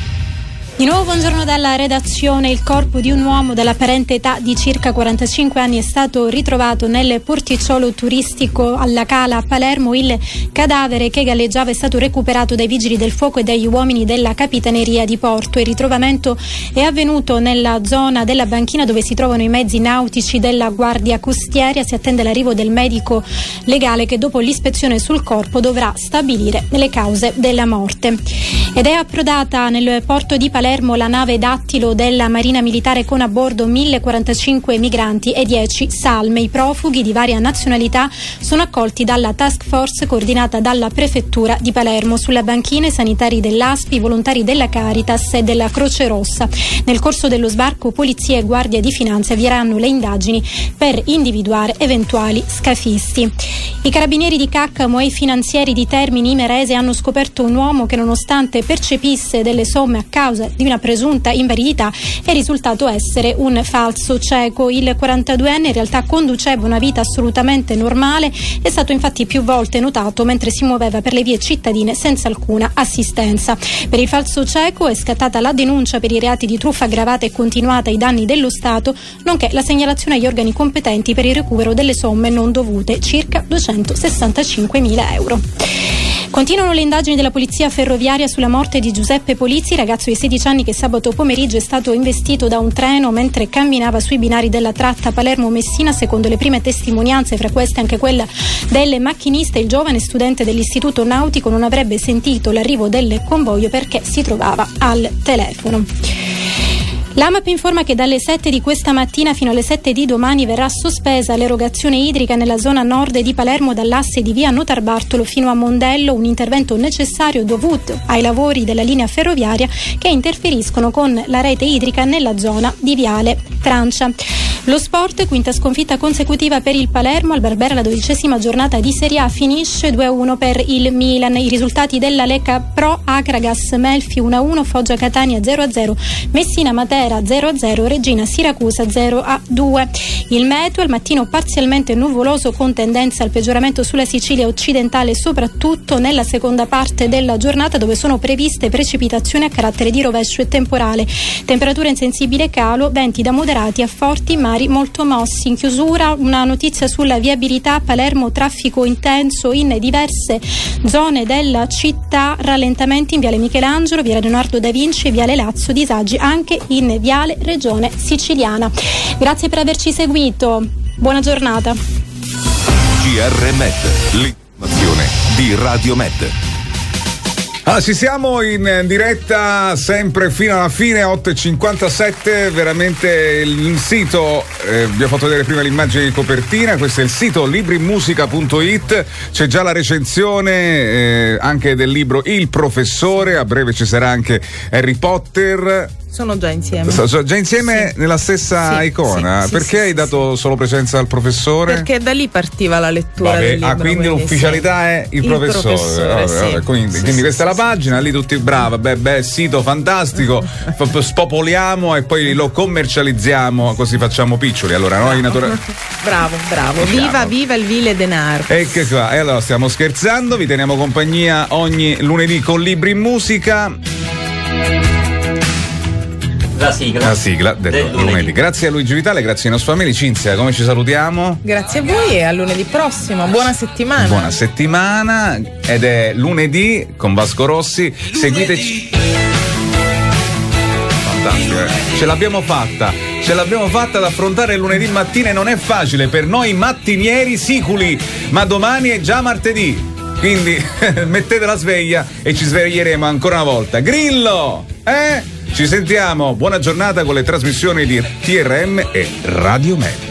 Di nuovo buongiorno dalla redazione. Il corpo di un uomo dell'apparente età di circa 45 anni è stato ritrovato nel porticciolo turistico alla Cala a Palermo. Il cadavere che galleggiava è stato recuperato dai vigili del fuoco e dagli uomini della Capitaneria di Porto. Il ritrovamento è avvenuto nella zona della banchina dove si trovano i mezzi nautici della Guardia Costiera. Si attende l'arrivo del medico legale che dopo l'ispezione sul corpo dovrà stabilire le cause della morte. Ed è approdata nel porto di Palermo la nave Dattilo della Marina Militare con a bordo 1045 migranti e 10 salme. I profughi di varia nazionalità sono accolti dalla task force coordinata dalla prefettura di Palermo. Sulla banchina i sanitari dell'ASPI, i volontari della Caritas e della Croce Rossa. Nel corso dello sbarco polizia e guardia di finanza avvieranno le indagini per individuare eventuali scafisti. I carabinieri di Caccamo e i finanzieri di Termini Imerese hanno scoperto un uomo che, nonostante percepisse delle somme a causa di una presunta invalidità, è risultato essere un falso cieco. Il 42enne in realtà conduceva una vita assolutamente normale, è stato infatti più volte notato mentre si muoveva per le vie cittadine senza alcuna assistenza. Per il falso cieco è scattata la denuncia per i reati di truffa aggravata e continuata ai danni dello Stato, nonché la segnalazione agli organi competenti per il recupero delle somme non dovute, circa 265.000 euro. Continuano le indagini della polizia ferroviaria sulla morte di Giuseppe Polizzi, ragazzo di 16 anni che sabato pomeriggio è stato investito da un treno mentre camminava sui binari della tratta Palermo-Messina. Secondo le prime testimonianze, fra queste anche quella delle macchiniste, il giovane studente dell'istituto nautico non avrebbe sentito l'arrivo del convoglio perché si trovava al telefono. L'AMAP informa che dalle 7 di questa mattina fino alle 7 di domani verrà sospesa l'erogazione idrica nella zona nord di Palermo dall'asse di via Notarbartolo fino a Mondello, un intervento necessario dovuto ai lavori della linea ferroviaria che interferiscono con la rete idrica nella zona di viale Francia. Lo sport, quinta sconfitta consecutiva per il Palermo, al Barbera la 12ª giornata di Serie A finisce 2-1 per il Milan. I risultati della Lecca Pro: Akragas Melfi 1-1, Foggia Catania 0-0, Messina Matera 0-0, Regina Siracusa 0-2. Il meteo al mattino parzialmente nuvoloso con tendenza al peggioramento sulla Sicilia occidentale, soprattutto nella seconda parte della giornata dove sono previste precipitazioni a carattere di rovescio e temporale. Temperatura in sensibile calo, venti da moderati a forti, mari molto mossi. In chiusura una notizia sulla viabilità: Palermo, traffico intenso in diverse zone della città, rallentamenti in viale Michelangelo, via Leonardo da Vinci e viale Lazio, disagi anche in viale Regione Siciliana. Grazie per averci seguito, buona giornata. GR Med, l'informazione di Radio Med. Allora, ci siamo in diretta sempre fino alla fine, 8:57, veramente il sito, vi ho fatto vedere prima l'immagine di copertina, questo è il sito librimusica.it, c'è già la recensione anche del libro Il Professore, a breve ci sarà anche Harry Potter. Sono già insieme. Sono già insieme, sì, nella stessa icona. Sì, perché hai dato solo presenza al professore? Perché da lì partiva la lettura. Vabbè, del libro, quindi l'ufficialità è il professore. Vabbè, quindi questa è la pagina, lì tutti brava, sito fantastico, spopoliamo e poi lo commercializziamo, così facciamo piccioli. Allora noi Bravo. Viva il vile denaro. Ecco qua. E allora stiamo scherzando, vi teniamo compagnia ogni lunedì con Libri in Musica. La sigla del lunedì. Grazie a Luigi Vitale, grazie ai nostri amici. Cinzia, come ci salutiamo? Grazie a voi e a lunedì prossimo. Buona settimana. Buona settimana ed è lunedì con Vasco Rossi. Seguiteci. Fantastico, ce l'abbiamo fatta ad affrontare il lunedì mattina e non è facile per noi mattinieri siculi, ma domani è già martedì. Quindi mettete la sveglia e ci sveglieremo ancora una volta. Grillo! Ci sentiamo. Buona giornata con le trasmissioni di TRM e Radio Med.